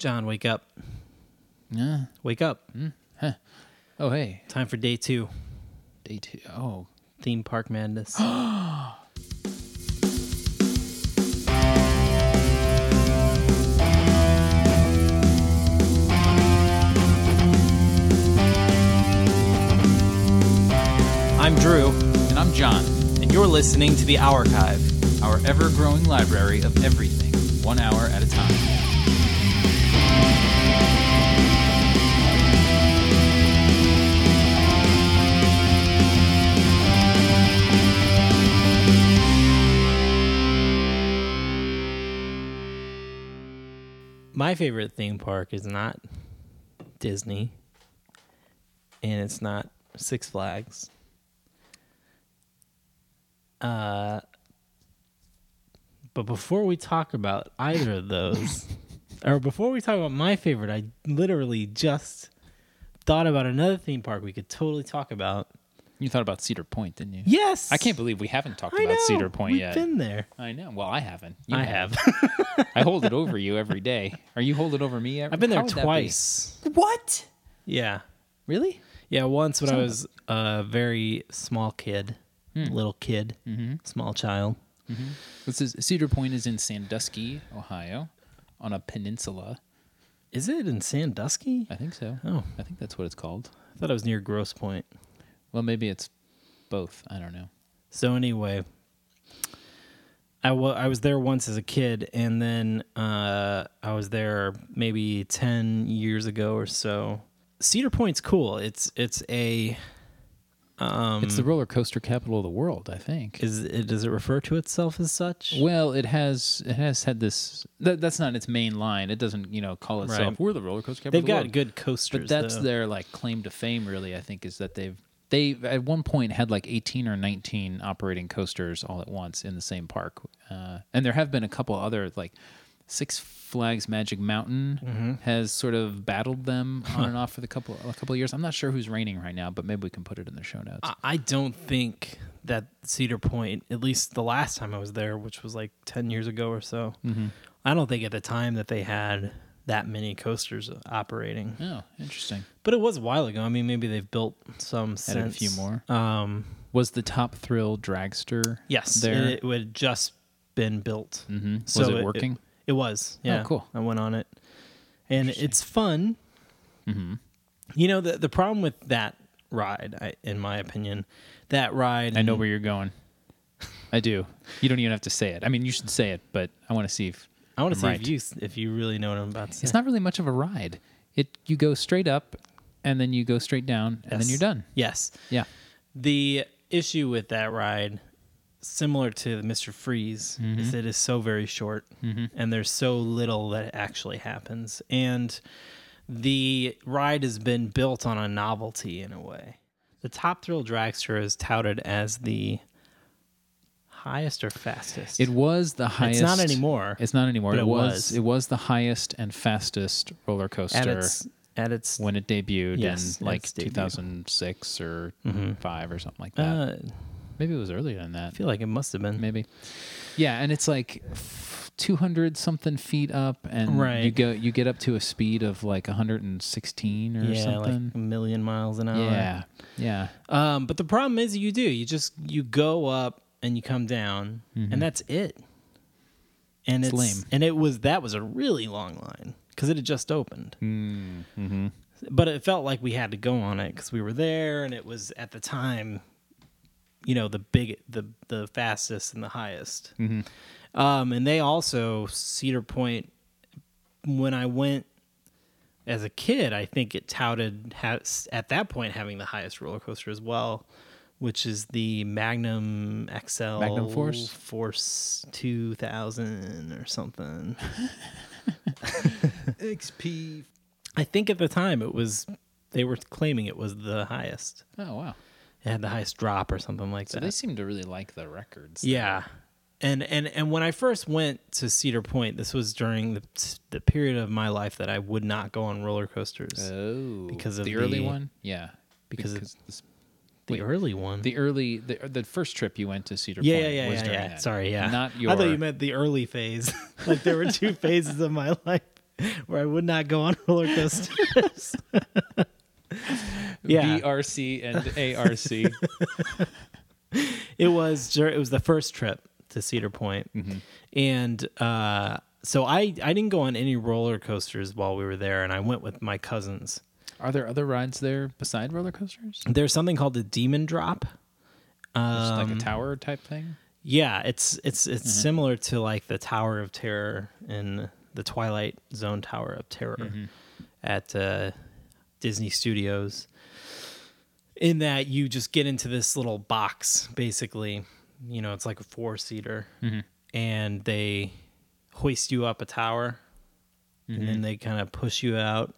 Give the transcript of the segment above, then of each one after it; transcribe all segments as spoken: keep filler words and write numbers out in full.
John, wake up. Yeah. Wake up. Mm. Huh. Oh, hey. Time for day two. Day two. Oh. Theme Park Madness. I'm Drew. And I'm John. And you're listening to The Archive. Our ever-growing library of everything, one hour at a time. My favorite theme park is not Disney, and it's not Six Flags. Uh, but before we talk about either of those, or before we talk about my favorite, I literally just thought about another theme park we could totally talk about. You thought about Cedar Point, didn't you? Yes! I can't believe we haven't talked I about know. Cedar Point We've yet. been there. I know. Well, I haven't. You I have. I hold it over you every day. Are you holding over me every I've been there How would that be? twice. What? Yeah. Really? Yeah, once when Son I of a- was a very small kid, Hmm. little kid, Mm-hmm. small child. Mm-hmm. This is Cedar Point is in Sandusky, Ohio, on a peninsula. Is it in Sandusky? I think so. Oh, I think that's what it's called. I thought it was near Grosse Point. Well, maybe it's both. I don't know. So anyway, I, w- I was there once as a kid, and then uh, I was there maybe ten years ago or so. Cedar Point's cool. It's it's a um, It's the roller coaster capital of the world, I think. is it, does it refer to itself as such? Well, it has it has had this. That, that's not its main line. It doesn't, you know, call itself. Right. We're the roller coaster capital. They've of the got world. good coasters, But that's though. their like claim to fame, really. I think is that they've they at one point had like eighteen or nineteen operating coasters all at once in the same park, uh, and there have been a couple other like Six Flags Magic Mountain Mm-hmm. has sort of battled them on and off for the couple a couple of years. I'm not sure who's reigning right now, but maybe we can put it in the show notes. I- I don't think that Cedar Point, at least the last time I was there, which was like ten years ago or so, Mm-hmm. I don't think at the time that they had that many coasters operating. Oh, interesting. But it was a while ago. I mean, maybe they've built some Added a since. few more. Um, Was the Top Thrill dragster? yes, there. it, it had just been built. Mm-hmm. Was So it working? It, it was, yeah. Oh, cool. I went on it. And it's fun. Mm-hmm. You know, the the problem with that ride, I, in my opinion, that ride... I know where you're going. I do. You don't even have to say it. I mean, you should say it, but I want to see if I want to I'm see right. if you if you really know what I'm about to say. It's not really much of a ride. It you go straight up, and then you go straight down, and then Yes. you're done. Yes. Yeah. The issue with that ride, similar to the Mister Freeze, is it is so very short, Mm-hmm. and there's so little that actually happens. And the ride has been built on a novelty in a way. The Top Thrill Dragster is touted as the highest or fastest. It was the highest. It's not anymore. It's not anymore. But it it was, was. It was the highest and fastest roller coaster at its at its when it debuted Yes, in at like its debut. two thousand six or Mhm. five or something like that. uh, Maybe it was earlier than I that. feel like it must have been. Maybe. Yeah, and it's like two hundred something feet up, and Right. you go you get up to a speed of like one hundred sixteen or Yeah, something. like a million miles an hour. yeah, yeah. Um, but the problem is you do. You just you go up and you come down, Mhm. and that's it. And It's it's, lame. And it was that was a really long line because it had just opened. Mm-hmm. But it felt like we had to go on it because we were there, and it was at the time, you know, the big, the the fastest and the highest. Mm-hmm. Um, and they also Cedar Point. When I went as a kid, I think it touted has at that point having the highest roller coaster as well, which is the Magnum X L Magnum Force? Force two thousand or something. X P. I think at the time it was they were claiming it was the highest. Oh wow! It had the highest drop or something like So that. they seem to really like the records. Yeah. And, and and when I first went to Cedar Point, this was during the the period of my life that I would not go on roller coasters. Oh, Because of the early the- one. Yeah, because of this- the wait, early one. the early the the first trip you went to Cedar yeah, Point. yeah, yeah, was yeah, during yeah. that. Sorry, yeah. Not your. I thought you meant the early phase. Like there were two phases of my life. where I would not go on roller coasters. Yeah. B R C and A R C. It was it was the first trip to Cedar Point. Mm-hmm. And uh, so I, I didn't go on any roller coasters while we were there, and I went with my cousins. Are there other rides there beside roller coasters? There's something called the Demon Drop. Um, Just like a tower type thing? Yeah, it's it's it's Mm-hmm. similar to like the Tower of Terror in the Twilight Zone Tower of Terror Mm-hmm. at uh, Disney Studios. In that you just get into this little box, basically. You know, it's like a four-seater. Mm-hmm. And they hoist you up a tower. Mm-hmm. And then they kind of push you out.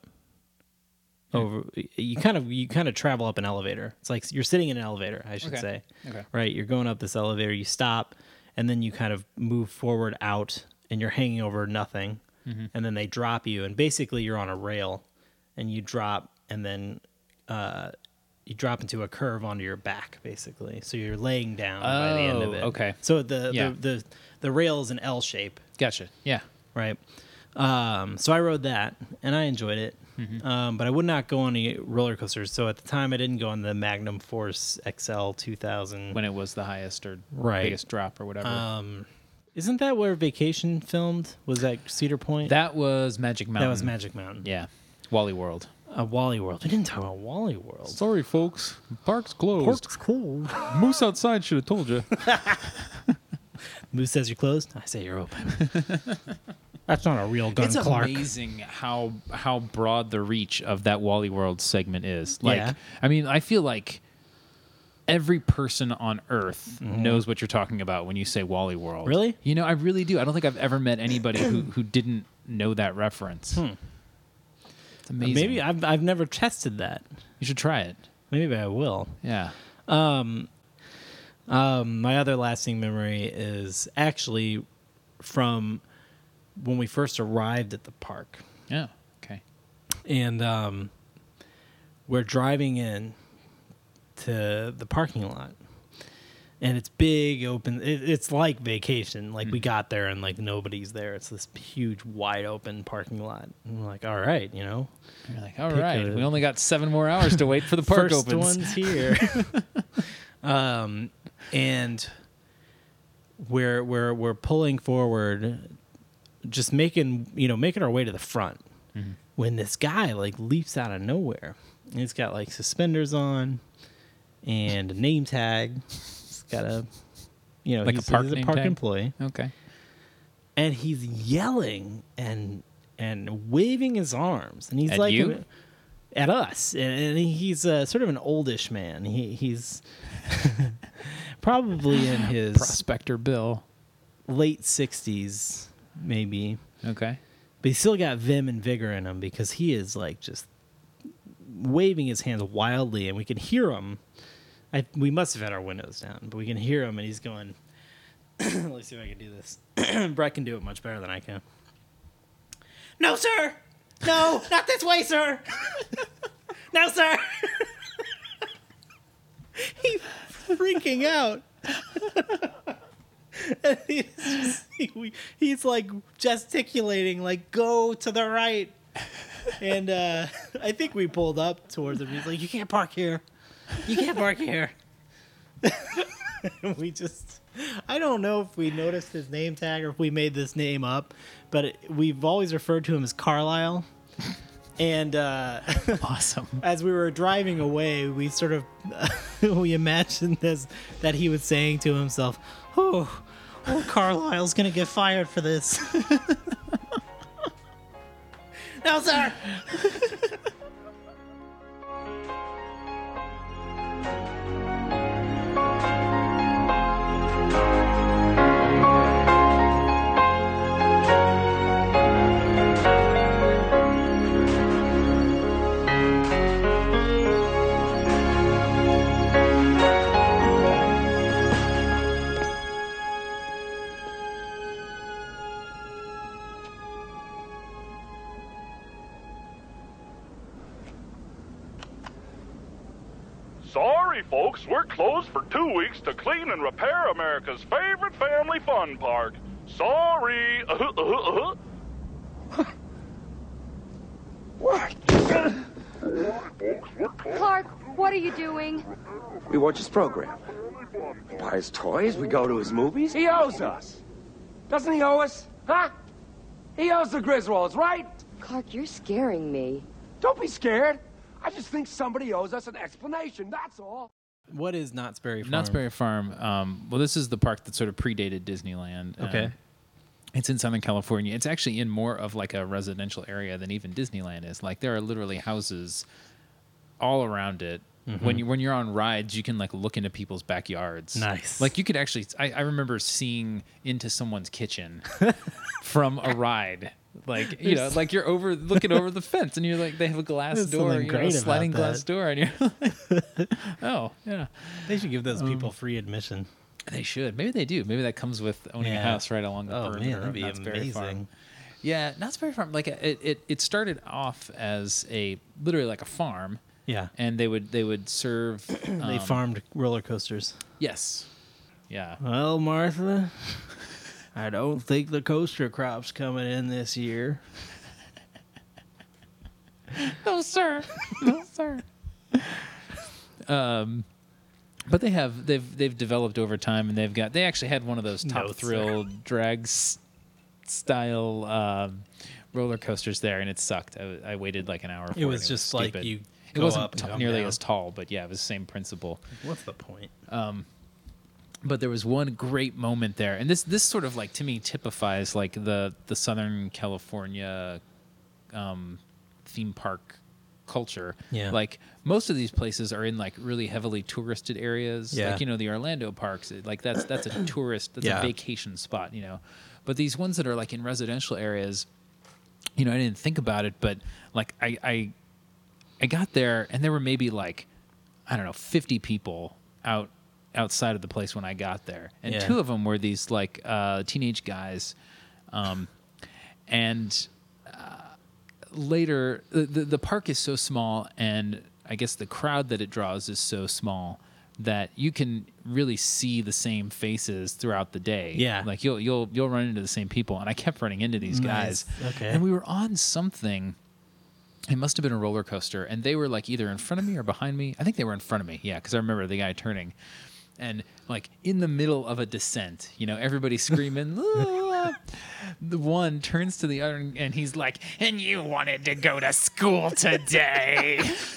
Over you kind of you kind of travel up an elevator. It's like you're sitting in an elevator, I should Okay. say. Okay. Right? You're going up this elevator, you stop, and then you kind of move forward out and you're hanging over nothing. Mm-hmm. And then they drop you and basically you're on a rail and you drop and then uh, you drop into a curve onto your back basically. So you're laying down by the end of Oh, it. okay. So the Yeah. the, the the rail is an L shape, Gotcha. Yeah. right? Um, so I rode that and I enjoyed it. Mm-hmm. Um, but I would not go on any roller coasters. So at the time, I didn't go on the Magnum Force X L two thousand. When it was the highest or Right. biggest drop or whatever. Um, isn't that where Vacation filmed? Was that Cedar Point? that was Magic Mountain. That was Magic Mountain. Yeah. Wally World. Uh, Wally World. We didn't talk about Wally World. Sorry, folks. Park's closed. Park's cold. Moose outside should have told you. Moose says you're closed. I say you're open. That's not a real gun, It's Clark. amazing how how broad the reach of that Wally World segment is. Like, Yeah. I mean, I feel like every person on Earth knows what you're talking about when you say Wally World. Really? You know, I really do. I don't think I've ever met anybody who, who didn't know that reference. It's amazing. Maybe I've I've never tested that. you should try it. Maybe I will. Yeah. Um, um, my other lasting memory is actually from when we first arrived at the park, Yeah. Okay. and um, we're driving in to the parking lot, and it's big open. It, it's like Vacation. Like we got there and like nobody's there. It's this huge, wide open parking lot. And we're like, all right, you know, You're like, all Pick right, a- we only got seven more hours to wait for the park first opens. one's here. um, and we're we're we're pulling forward, just making you know making our way to the front. Mm-hmm. When this guy like leaps out of nowhere, and he's got like suspenders on and a name tag. He's got a you know Like a he's, park he's a name park tag? employee, Okay. and he's yelling and and waving his arms, and he's At like you? at us, and, and he's uh, sort of an oldish man. He he's probably in his Prospector Bill. late sixties, maybe, Okay. but he's still got vim and vigor in him because he is like just waving his hands wildly, and we can hear him. I, we must have had our windows down, but we can hear him, and he's going. Let's see if I can do this. Brett can do it much better than I can. No, sir. No, not this way, sir. No, sir. He's freaking out. And he's, just, he, he's like gesticulating, like, go to the right. And uh, I think we pulled up towards him. He's like, you can't park here. You can't park here. And we just, I don't know if we noticed his name tag or if we made this name up, but it, we've always referred to him as Carlisle. And uh, Awesome. as we were driving away, we sort of we imagined this that he was saying to himself, "Oh, oh, Carlisle's gonna get fired for this." No, sir. Sorry, folks, we're closed for two weeks to clean and repair America's favorite family fun park. Sorry. Uh-huh, uh-huh, uh-huh. Clark, what are you doing? We watch his program. We buy his toys. We go to his movies. He owes us. Doesn't he owe us? Huh? He owes the Griswolds, right? Clark, you're scaring me. Don't be scared. I just think somebody owes us an explanation, that's all. What is Knott's Berry Farm? Knott's Berry Farm. Um, well, this is the park that sort of predated Disneyland. Okay. Um, it's in Southern California. It's actually in more of like a residential area than even Disneyland is. Like there are literally houses all around it. Mm-hmm. When you when you're on rides, you can like look into people's backyards. Nice. Like you could actually. I, I remember seeing into someone's kitchen from a ride. Like you know, like you're over looking over the fence, and you're like, they have a glass There's door, something you know, a great sliding about glass that. door, and you're like, oh yeah, They should give those Um, people free admission. they should. Maybe they do. Maybe that comes with owning a Yeah. house right along the Oh perimeter man, that'd of be Knott's Berry Farm. amazing. Yeah, Knott's Berry Farm. Like it, it, it started off as a literally like a farm, Yeah, and they would they would serve. they um, farmed roller coasters. Yes. Yeah. Well, Martha, I don't think the coaster crop's coming in this year. No, sir. No, sir. Um, but they have they've they've developed over time, and they've got they actually had one of those Top No, sir. Thrill drag s- style um, roller coasters there, and it sucked. I, I waited like an hour. For It was and just stupid. like you It go wasn't up and t- come nearly down. as tall, but yeah, it was the same principle. What's the point? But there was one great moment there, and this this sort of like to me typifies like the the Southern California um, theme park culture. Yeah. Like most of these places are in like really heavily touristed areas. Yeah. Like you know the Orlando parks, it- like that's that's a tourist, that's Yeah. a vacation spot. You know, but these ones that are like in residential areas, you know, I didn't think about it, but like I I, I got there and there were maybe like I don't know fifty people out outside of the place when I got there, and Yeah. two of them were these like uh, teenage guys, um, and uh, later the, the the park is so small, and I guess the crowd that it draws is so small that you can really see the same faces throughout the day. Yeah. like you'll you'll you'll run into the same people, and I kept running into these Nice. guys. Okay. And we were on something. It must have been a roller coaster, and they were like either in front of me or behind me. I think they were in front of me, yeah, because I remember the guy turning, and like in the middle of a descent, you know, everybody screaming. "Ah." The one turns to the other, and he's like, "And you wanted to go to school today."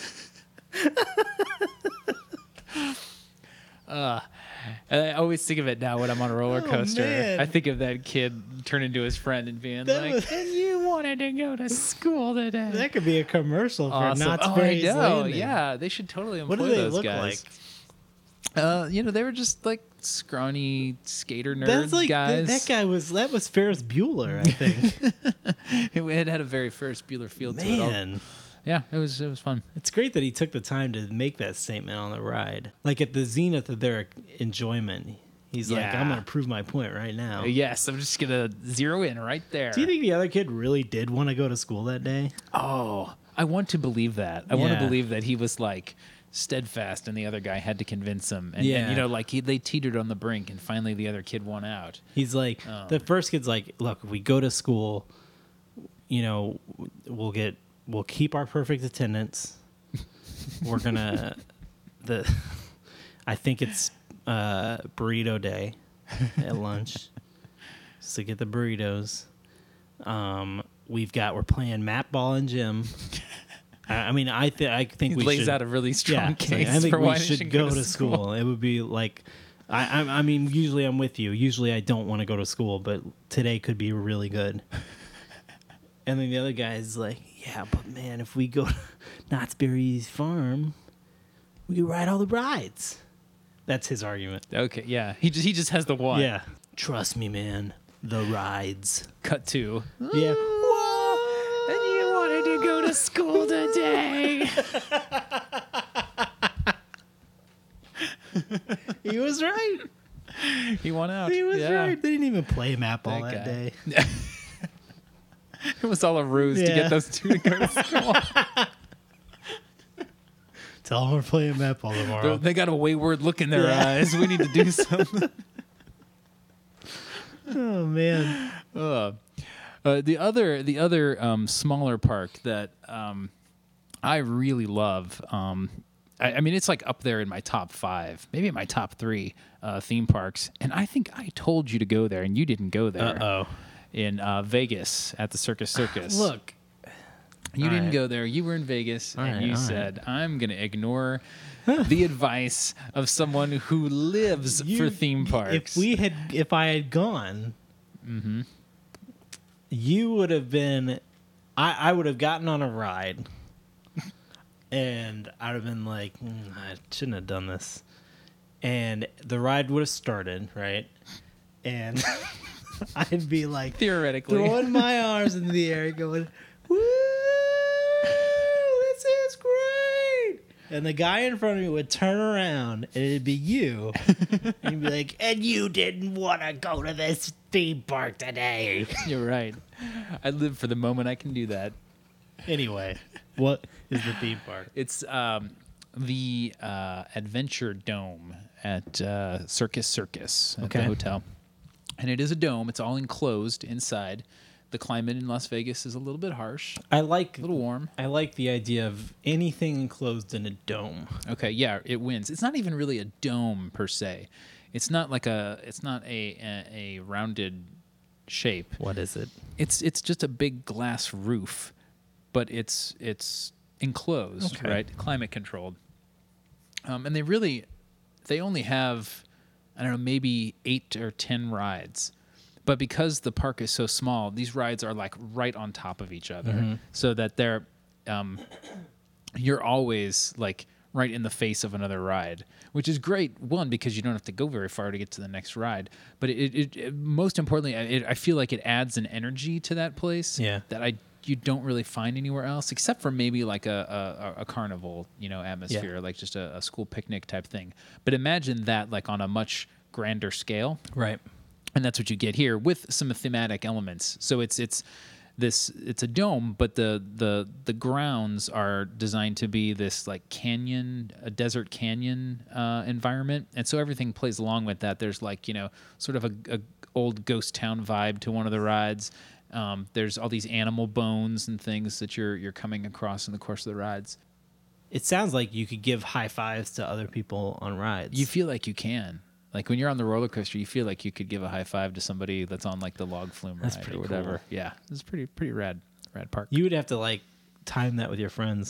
uh, and I always think of it now when I'm on a roller Oh, coaster. man. I think of that kid turning to his friend and being That like, was- "And you wanted to go to school today." That could be a commercial for Awesome. Knott's Oh, I Berry's know. Landing. Yeah, they should totally employ What do they those look guys. like? Uh, you know, they were just like scrawny skater nerd That's like guys. that, that guy was that was Ferris Bueller, I think. It had a very Ferris Bueller feel to it. all. Man, Yeah, it was it was fun. it's great that he took the time to make that statement on the ride. Like at the zenith of their enjoyment, he's like, Yeah. "I'm going to prove my point right now." Yes, I'm just gonna zero in right there. Do you think the other kid really did want to go to school that day? Oh, I want to believe that. I want to Yeah. believe that he was like steadfast, and the other guy had to convince him. And, and, Yeah. you know, like he, they teetered on the brink, and finally the other kid won out. He's like, Oh. the first kid's like, "Look, if we go to school, you know, we'll get, we'll keep our perfect attendance. We're gonna, the, I think it's uh, burrito day at lunch, so get the burritos. Um, we've got, we're playing map ball and gym. I, I mean, I think I think He we lays should, out a really strong it's like, case I think for we why they should should go, to school. It would be like, I, I, I mean, usually I'm with you. Usually I don't want to go to school, but today could be really good. And then the other guy's like, "Yeah, but man, if we go to Knott's Berry's farm, we can ride all the rides." That's his argument. Okay, yeah, he just he just has the one. Yeah, trust me, man. The rides. Cut to. Yeah. And you wanted to go to school today. He was right. He won out. He was yeah. right. They didn't even play map ball That that, guy. day. It was all a ruse to Yeah. get those two to go to school. Tell them we're playing map ball tomorrow. They got a wayward look in their Yeah. eyes. We need to do something. Oh man. Uh, uh, the other, the other um, smaller park that um, I really love. Um, I, I mean, it's like up there in my top five, maybe in my top three uh, theme parks. And I think I told you to go there, and you didn't go there. Uh-oh. In uh, Vegas at the Circus Circus. Look, you all didn't right. go there. You were in Vegas, All and right, you all said, "I'm going to ignore the advice of someone who lives for You- theme parks." If we had, if I had gone, Mm-hmm. you would have been. I, I would have gotten on a ride, and I'd have been like, "Mm, I shouldn't have done this," and the ride would have started, right, and I'd be like Theoretically. throwing my arms in the air, going, "Woo! This is great!" And the guy in front of me would turn around, and it'd be you, and you'd be like, "And you didn't want to go to this theme park today." You're right. I live for the moment I can do that. Anyway, what is the theme park? It's um, the uh, Adventure Dome at uh, Circus Circus at Okay. the hotel. And it is a dome. It's all enclosed inside. The climate in Las Vegas is a little bit harsh, I like a little warm. I like the idea of anything enclosed in a dome. Okay, yeah, it wins. It's not even really a dome per se. It's not like a. It's not a a, a rounded shape. What is it? It's it's just a big glass roof, but it's it's enclosed, Okay. right? Climate controlled. Um, and they really, they only have, I don't know, maybe eight or ten rides. But because the park is so small, these rides are like right on top of each other, so that they're, um, you're always like right in the face of another ride, which is great. One, because you don't have to go very far to get to the next ride, but it, it, it most importantly, it, I feel like it adds an energy to that place Yeah. that I you don't really find anywhere else, except for maybe like a a, a carnival, you know, atmosphere, like just a, a school picnic type thing. But imagine that like on a much grander scale. Right. And that's what you get here with some thematic elements. So it's it's this it's a dome, but the the the grounds are designed to be this like canyon, a desert canyon uh, environment, and so everything plays along with that. There's like you know sort of a, a old ghost town vibe to one of the rides. Um, there's all these animal bones and things that you're you're coming across in the course of the rides. It sounds like you could give high fives to other people on rides. You feel like you can. Like when you're on the roller coaster, you feel like you could give a high five to somebody that's on like the log flume That's ride pretty or whatever. cool. Yeah, it's pretty pretty rad, rad park. You would have to like time that with your friends.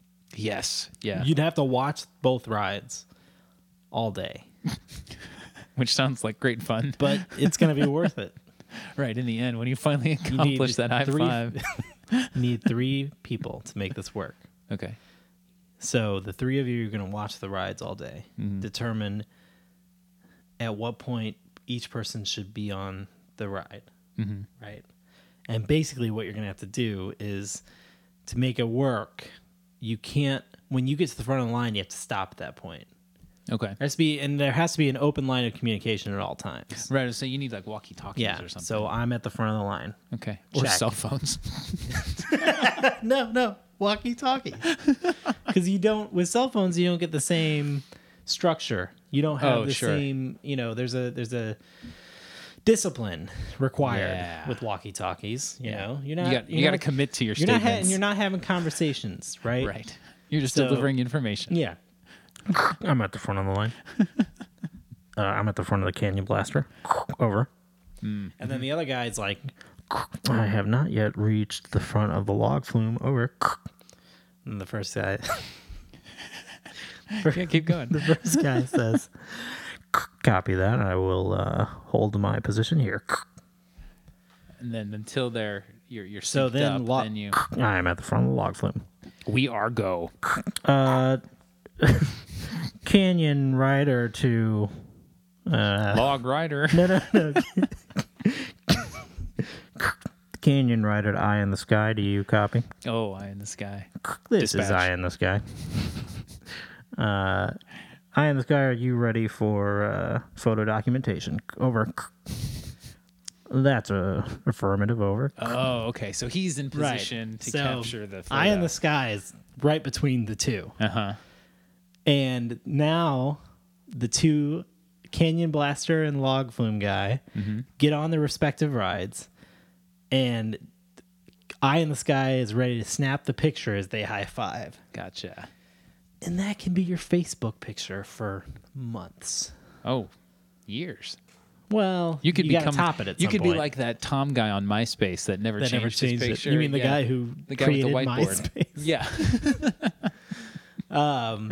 yes, yeah. You'd have to watch both rides all day, Which sounds like great fun. but it's gonna be worth it. right in the end, when you finally You need accomplish that high three- five. You need three people to make this work. Okay. So the three of you are going to watch the rides all day. Mm-hmm. Determine at what point each person should be on the ride, Mm-hmm. right? And basically, what you're going to have to do is to make it work. You can't when you get to the front of the line, you have to stop at that point. Okay. There has to be, and there has to be an open line of communication at all times. Right. So you need like walkie talkies Yeah. or something. So I'm at the front of the line. okay. Or check. cell phones. No, no, walkie talkie. Because you don't with cell phones, you don't get the same structure. You don't have Oh, the sure. same. You know, there's a there's a discipline required Yeah. with walkie talkies. You Yeah. know, you're not. you got you you're got to not- commit to your You're not. Ha- statements. and you're not having conversations, right? right. You're just So- delivering information. Yeah. I'm at the front of the line. uh, I'm at the front of the Canyon Blaster. Over. Mm. And then the other guy's like, I have not yet reached the front of the log flume. Over. And the first guy, Yeah, keep going. the first guy says, copy that. I will uh, hold my position here. And then until they're you're you're So synced then, up, lo- then you I am at the front of the log flume. we are go. Uh, Canyon rider to. Uh, Log rider. no, no, no. Canyon rider to Eye in the Sky. Do you copy? Oh, eye in the sky. This is Dispatch. Eye in the Sky. Uh, Eye in the Sky, are you ready for uh, photo documentation? Over. That's a affirmative. Over. Oh, okay. So he's in position to So, capture the photo. Eye in the Sky is right between the two. Uh huh. And now the two Canyon Blaster and Log Flume guy Mm-hmm. get on their respective rides, and eye in the sky is ready to snap the picture as they high five. Gotcha. And that can be your Facebook picture for months. Oh, years. Well, You could you gotta become top it at You some could point. be like that Tom guy on MySpace that never That changed never his changed it. picture. You mean the Yeah. guy who the guy with the created whiteboard? MySpace? Yeah. Um,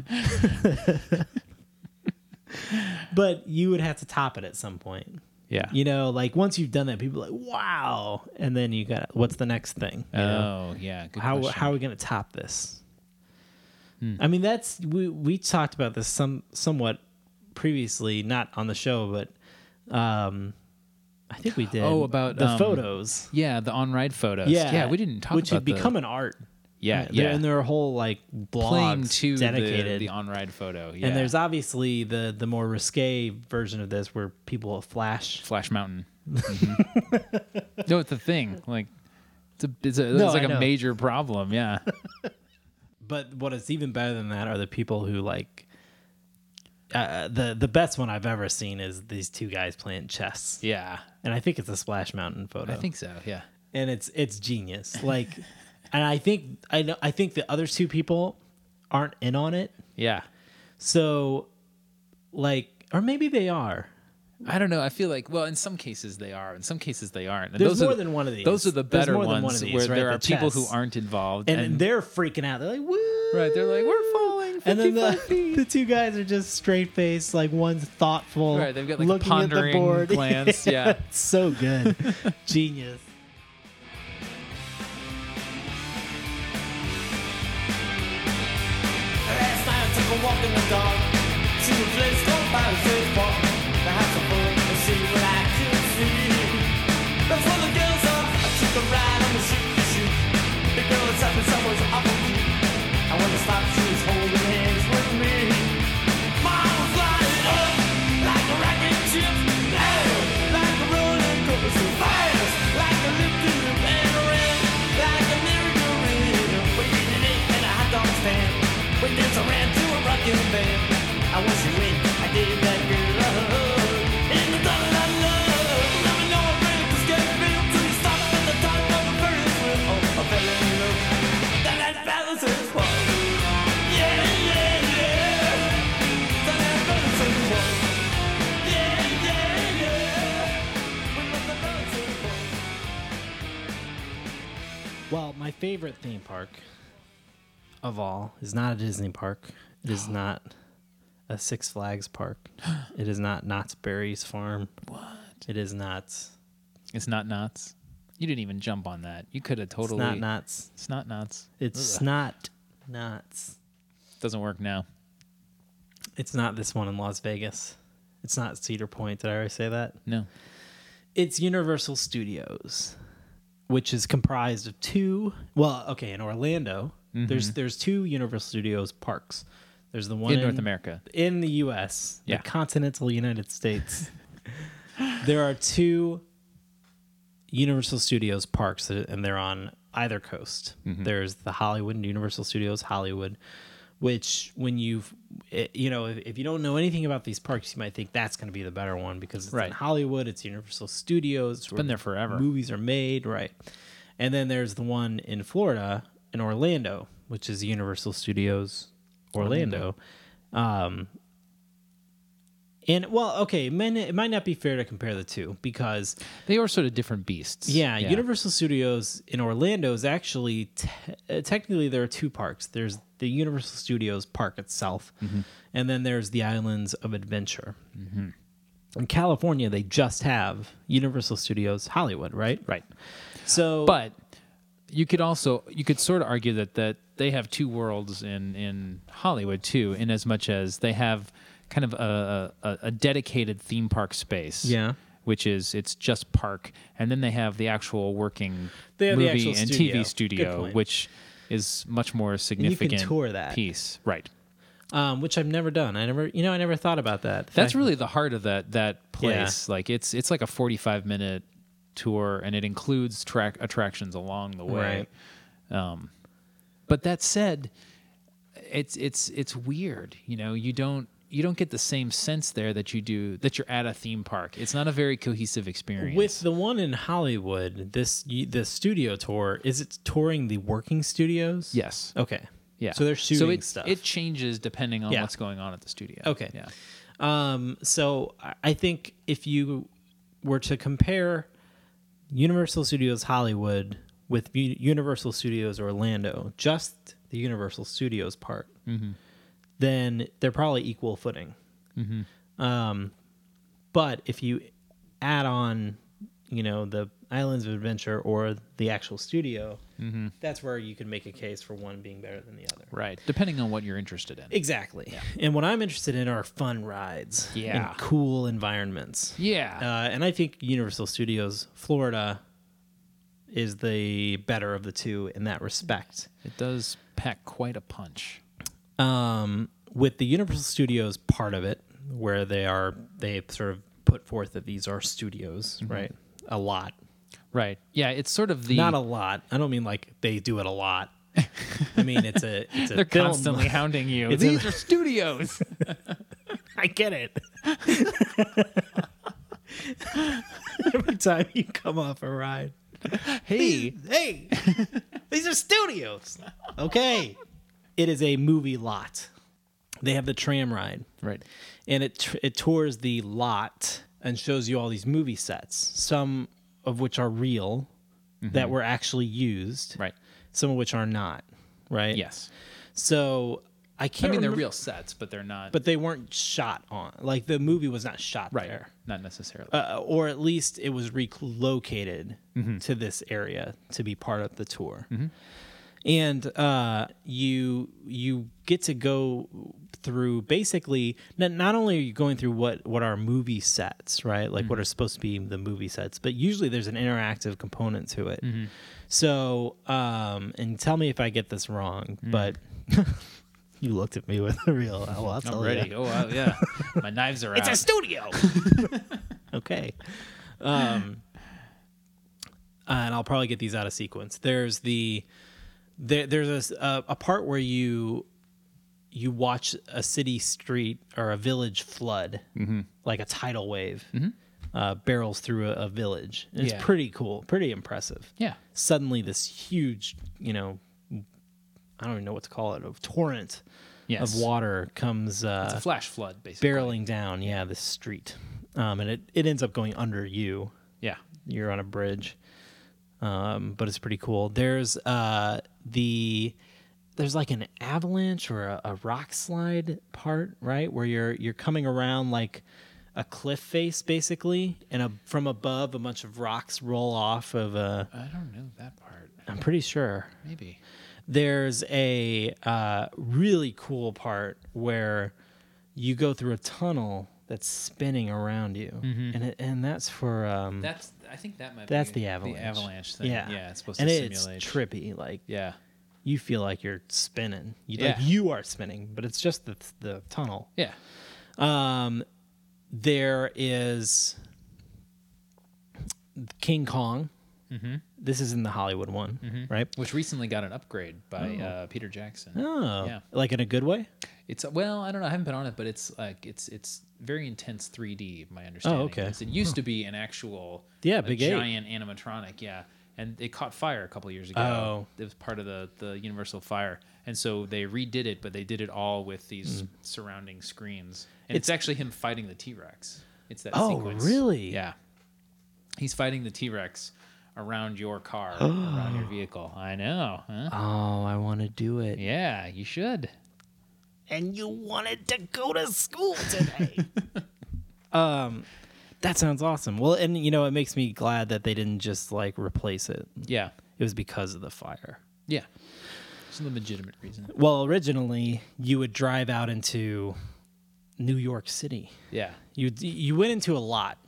but you would have to top it at some point. Yeah. You know, like once you've done that, people are like, wow. And then you got, what's the next thing? You know? Oh, yeah. Good how question. how are we going to top this? I mean, that's we we talked about this some somewhat previously, not on the show, but um, I think we did. Oh, about, the um, photos. Yeah, the on-ride photos. Yeah, Yeah, we didn't talk which about had become the, an art. Yeah, Uh, yeah. there- and there are whole like playing blogs to dedicated. the, the on-ride photo. Yeah. And there's obviously the the more risque version of this where people flash. Flash Mountain. Mhm. No, it's a thing. Like, it's a it's, a, No, it's like I know. a major problem. Yeah. But what is even better than that are the people who like. Uh, the the best one I've ever seen is these two guys playing chess, Yeah. and I think it's a Splash Mountain photo. I think so. Yeah. and it's it's genius. Like, and I think I know I think the other two people aren't in on it. Yeah. So, like, or maybe they are. I don't know. I feel like, well, in some cases they are. In some cases they aren't. And There's those more are, than one of these. Those are the There's better more ones than one of these, where right? there The are people who chess. aren't involved. And, And, they're freaking out. They're like, "Woo!" right. They're like, we're falling And then the, fifty-five feet. the two guys are just straight faced, like one's thoughtful. Right, they've got, like, a looking at the pondering board. glance, yeah. It's so good. Genius. Last night I took a walk in the dark to a place called by the Church Park. To have some fun and see what I could see. That's where the girls are. I took a ride on the shoot to shoot. The girl is up and someone's up on me. I want to stop, she was holding hands with me. Mine was flying up like a rocket ship. Down like a rolling coaster. Fast like a lifted and ran like a merry-go-round. We did it in a hot dog stand. We danced around to a rockin' band. I want you in, I gave that girl a hug. In the dark, I love. Let me know I'm ready to skate feel till you stop at the top of the Ferris wheel. Oh, I fell in love. Then that balance is what? Yeah, yeah, yeah. Then that balance is what? Yeah, yeah, yeah. We love the balance is what? Well, my favorite theme park of all is not a Disney park. It is not a Six Flags park. It is not Knott's Berry's Farm. What? It is not. It's not Knott's. You didn't even jump on that. You could have It's totally. not Knott's. It's not Knott's. It's Ugh. not Knott's. Doesn't work now. It's not this one in Las Vegas. It's not Cedar Point. Did I already say that? No. It's Universal Studios, which is comprised of two. Well, okay, in Orlando, there's there's two Universal Studios parks. There's the one In North America. in the U S, Yeah. the continental United States. There are two Universal Studios parks, that- and they're on either coast. There's the Hollywood Universal Studios Hollywood, which when you've it, you know if, if you don't know anything about these parks, you might think that's going to be the better one because it's Right. in Hollywood. It's Universal Studios. It's been there forever. Movies are made, right? And then there's the one in Florida, in Orlando, which is Universal Studios Orlando. Um, and well, okay, it might, it might not be fair to compare the two because They are sort of different beasts. yeah, Universal Studios in Orlando is actually te- uh, technically there are two parks. There's the Universal Studios park itself, and then there's the Islands of Adventure. In California, they just have Universal Studios Hollywood, right? Right. So, But you could also you could sort of argue that that they have two worlds in in Hollywood too, in as much as they have kind of a a, a dedicated theme park space. Yeah. Which is it's just park, and then they have the actual working They have the movie actual and studio. T V Good studio, point. which is much more significant tour that. piece. Right. um, which I've never done. I never, you know, I never thought about that. The That's fact- really the heart of that that place. Like it's it's like a forty-five minute tour, and it includes track attractions along the way. But that said, it's it's it's weird. You know, you don't you don't get the same sense there that you do that you're at a theme park. It's not a very cohesive experience. With the one in Hollywood, this y- the studio tour, is it touring the working studios? yes, Okay. yeah. So they're shooting so it, stuff. It changes depending on Yeah. what's going on at the studio. Okay. yeah, Um, so I- I think if you were to compare Universal Studios Hollywood with U- Universal Studios Orlando, just the Universal Studios part, Mm-hmm. then they're probably equal footing. Mm-hmm. Um, but if you add on, you know, the Islands of Adventure or the actual studio, Mm-hmm. that's where you can make a case for one being better than the other. right. Depending on what you're interested in. Exactly. And what I'm interested in are fun rides Yeah. and cool environments. Yeah. Uh, and I think Universal Studios Florida is the better of the two in that respect. It does pack quite a punch. Um, with the Universal Studios part of it, where they are, they sort of put forth that these are studios, Mm-hmm. right? A lot. Right. Yeah. It's sort of the Not a lot. I don't mean like they do it a lot. I mean, it's a, it's a they're film. constantly hounding you. It's These a- are studios. I get it. Every time you come off a ride. Hey. Hey, these are studios. Okay. It is a movie lot. They have the tram ride, Right. and it tr- it tours the lot and shows you all these movie sets, some of which are real, that were actually used, Right. some of which are not, right? Yes. So I I can't mean, they're remember- real sets, but they're not. but they weren't shot on. Like the movie was not shot right. there. Not necessarily. Uh, or at least it was relocated Mm-hmm. to this area to be part of the tour. And uh, you you get to go through basically not, not only are you going through what, what are movie sets, right? Like Mm-hmm. what are supposed to be the movie sets, but usually there's an interactive component to it. Mm-hmm. So, um, and tell me if I get this wrong, Mm. but you looked at me with a real, well, I'll I'm tell ready. ya. Oh, wow, yeah. My knives are It's out. a studio. Okay. Um, and I'll probably get these out of sequence. There's the there, there's a, a a part where you you watch a city street or a village flood, Mm-hmm. like a tidal wave, uh, barrels through a, a village. And It's Yeah. pretty cool, pretty impressive. Yeah. Suddenly, this huge, you know, I don't even know what to call it, a torrent Yes. of water comes. Uh, It's a flash flood, basically. barreling down, yeah, this street, um, and it, it ends up going under you. Yeah. You're on a bridge, um, but it's pretty cool. There's uh, the there's like an avalanche or a, a rock slide part, right, where you're you're coming around like a cliff face, basically, and a, from above a bunch of rocks roll off of a. I don't know that part. I'm pretty sure. Maybe. There's a uh, really cool part where you go through a tunnel that's spinning around you, and it, and that's for um, That's. I think that might that's be the avalanche. The avalanche thing. Yeah, Yeah. It's supposed and to it's simulate. trippy. Like Yeah. you feel like you're spinning. You, Yeah. Like you are spinning, but it's just the the tunnel. Yeah. Um, there is King Kong. Mm-hmm. This is in the Hollywood one, right? Which recently got an upgrade by uh, Peter Jackson. Oh, Yeah. like in a good way. It's well, I don't know. I haven't been on it, but it's like it's it's very intense three D. My understanding. okay. is. It used to be an actual Yeah, a Big Eight. giant animatronic. Yeah, and it caught fire a couple years ago. Oh. It was part of the the Universal fire, and so they redid it, but they did it all with these surrounding screens. And it's, It's- actually him fighting the T Rex. It's that Oh, sequence. really? Yeah. He's fighting the T Rex around your car, around your vehicle. I know. Huh? Oh, I want to do it. Yeah, you should. And you wanted to go to school today. um, that sounds awesome. Well, and you know, it makes me glad that they didn't just like replace it. Yeah. It was because of the fire. Yeah. It's a legitimate reason. Well, originally you would drive out into New York City. Yeah. You you went into a lot.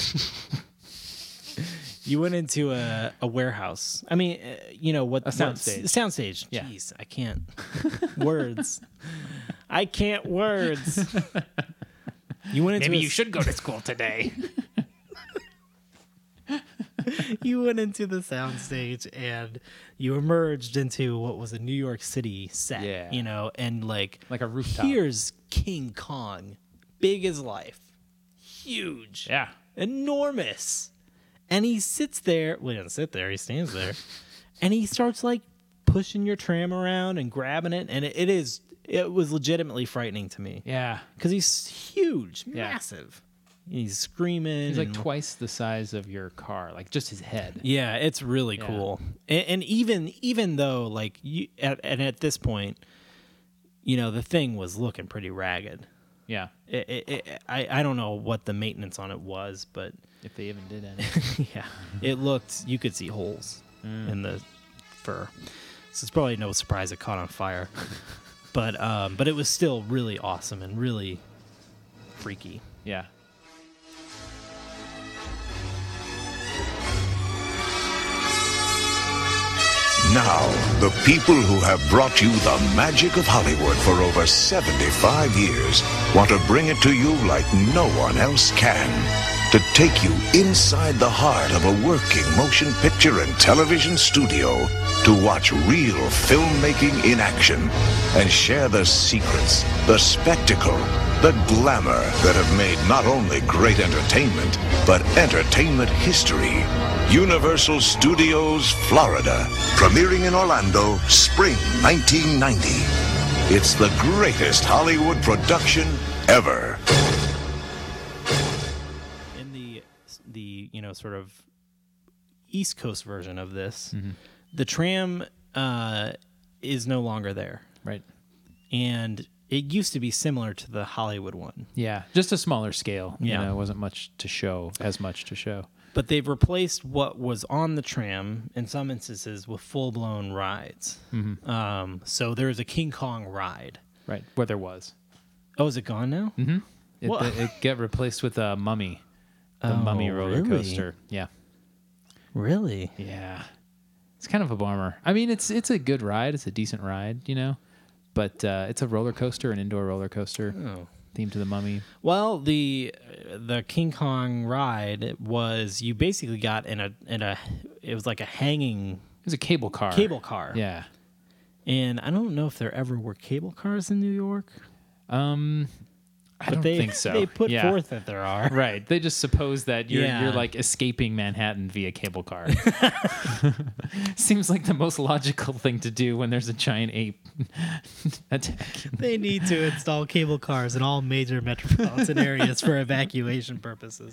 You went into a, a warehouse. I mean, uh, you know what? A soundstage. A soundstage. Yeah. Jeez, I can't. words. I can't words. You went into. Maybe a you s- should go to school today. you went into the soundstage and you emerged into what was a New York City set. Yeah. You know, and like Like a rooftop. Here's King Kong, big as life, huge, Yeah. enormous, and he sits there. Well, he doesn't sit there. He stands there, and he starts like pushing your tram around and grabbing it, and it, it is. It was legitimately frightening to me. Yeah. Because he's huge, Yeah. massive. He's screaming. He's like and- twice the size of your car, like just his head. Yeah, it's really Yeah. cool. And, and even even though like you at, and at this point, you know, the thing was looking pretty ragged. Yeah. It, it, it, I I don't know what the maintenance on it was, but If they even did any. yeah, it looked. You could see holes Mm. in the fur. So it's probably no surprise it caught on fire. But um, but it was still really awesome and really freaky. Yeah. Now, the people who have brought you the magic of Hollywood for over seventy-five years want to bring it to you like no one else can. To take you inside the heart of a working motion picture and television studio to watch real filmmaking in action and share the secrets, the spectacle, the glamour that have made not only great entertainment, but entertainment history. Universal Studios Florida, premiering in Orlando, spring nineteen ninety. It's the greatest Hollywood production ever. In the the you know sort of East Coast version of this, the tram uh, is no longer there, Right. and it used to be similar to the Hollywood one. Yeah. Just a smaller scale. Yeah. You know, it wasn't much to show, as much to show. But they've replaced what was on the tram in some instances with full blown rides. Mm-hmm. Um, so there's a King Kong ride. Right. Where there was. Oh, is it gone now? Mm-hmm. It, What? it got replaced with a Mummy. The Oh, Mummy roller really? coaster. Yeah. Really? Yeah. It's kind of a bummer. I mean, it's it's a good ride. It's a decent ride, you know. But uh, it's a roller coaster, an indoor roller coaster, Oh. themed to the Mummy. Well, the the King Kong ride was you basically got in a in a it was like a hanging It was a cable car. cable car. Yeah. And I don't know if there ever were cable cars in New York. Um, I But don't they, think so. They put Yeah. forth that there are. Right. They just suppose that you're Yeah. you're like escaping Manhattan via cable car. Seems like the most logical thing to do when there's a giant ape attacking. They need to install cable cars in all major metropolitan areas for evacuation purposes.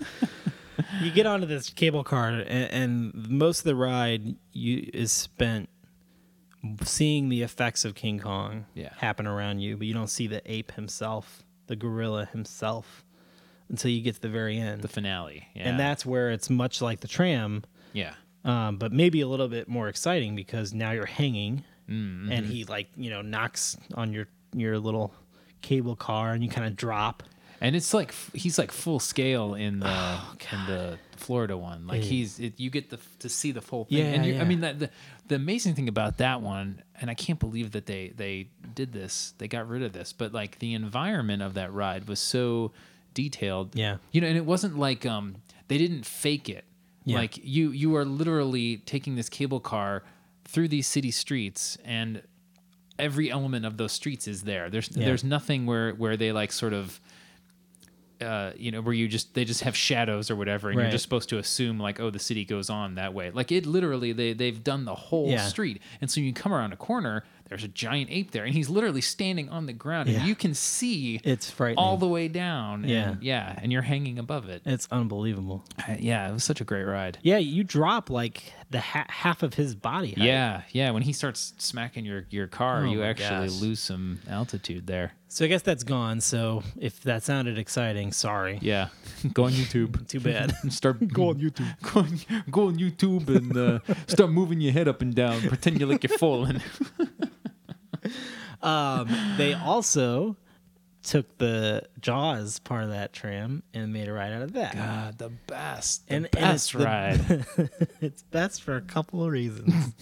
You get onto this cable car, and, and most of the ride you is spent seeing the effects of King Kong Yeah. happen around you, but you don't see the ape himself, the gorilla himself, until you get to the very end. The finale. Yeah. And that's where it's much like the tram, yeah. um, but maybe a little bit more exciting because now you're hanging, Mm-hmm. and he like you know knocks on your your little cable car, and you kind of drop. And it's like f- he's like full scale in the Oh, in the Florida one. Like Yeah. he's it, you get the f- to see the full thing. Yeah, and you, I yeah. mean that the the amazing thing about that one, and I can't believe that they they did this. They got rid of this, but like the environment of that ride was so detailed. Yeah. You know, and it wasn't like um they didn't fake it. Yeah. Like you you are literally taking this cable car through these city streets, and every element of those streets is there. There's Yeah. there's nothing where where they like sort of uh, you know, where you just they just have shadows or whatever, and Right. you're just supposed to assume like, oh, the city goes on that way. Like it literally, they they've done the whole Yeah. street, and so you come around a corner, there's a giant ape there, and he's literally standing on the ground, Yeah. and you can see It's frightening. all the way down. Yeah. and, yeah, and you're hanging above it. It's unbelievable. Uh, yeah, it was such a great ride. Yeah, you drop like the ha- half of his body height. Yeah, yeah. When he starts smacking your your car, Oh you my actually gosh. lose some altitude there. So I guess that's gone. So if that sounded exciting, sorry. Yeah, go on YouTube. Too bad. Start go on YouTube. Go on, go on YouTube and uh, start moving your head up and down. Pretend you like you're falling. Um, they also took the Jaws part of that tram and made a ride out of that. God, the best, the And- and best it's the- ride. It's best for a couple of reasons.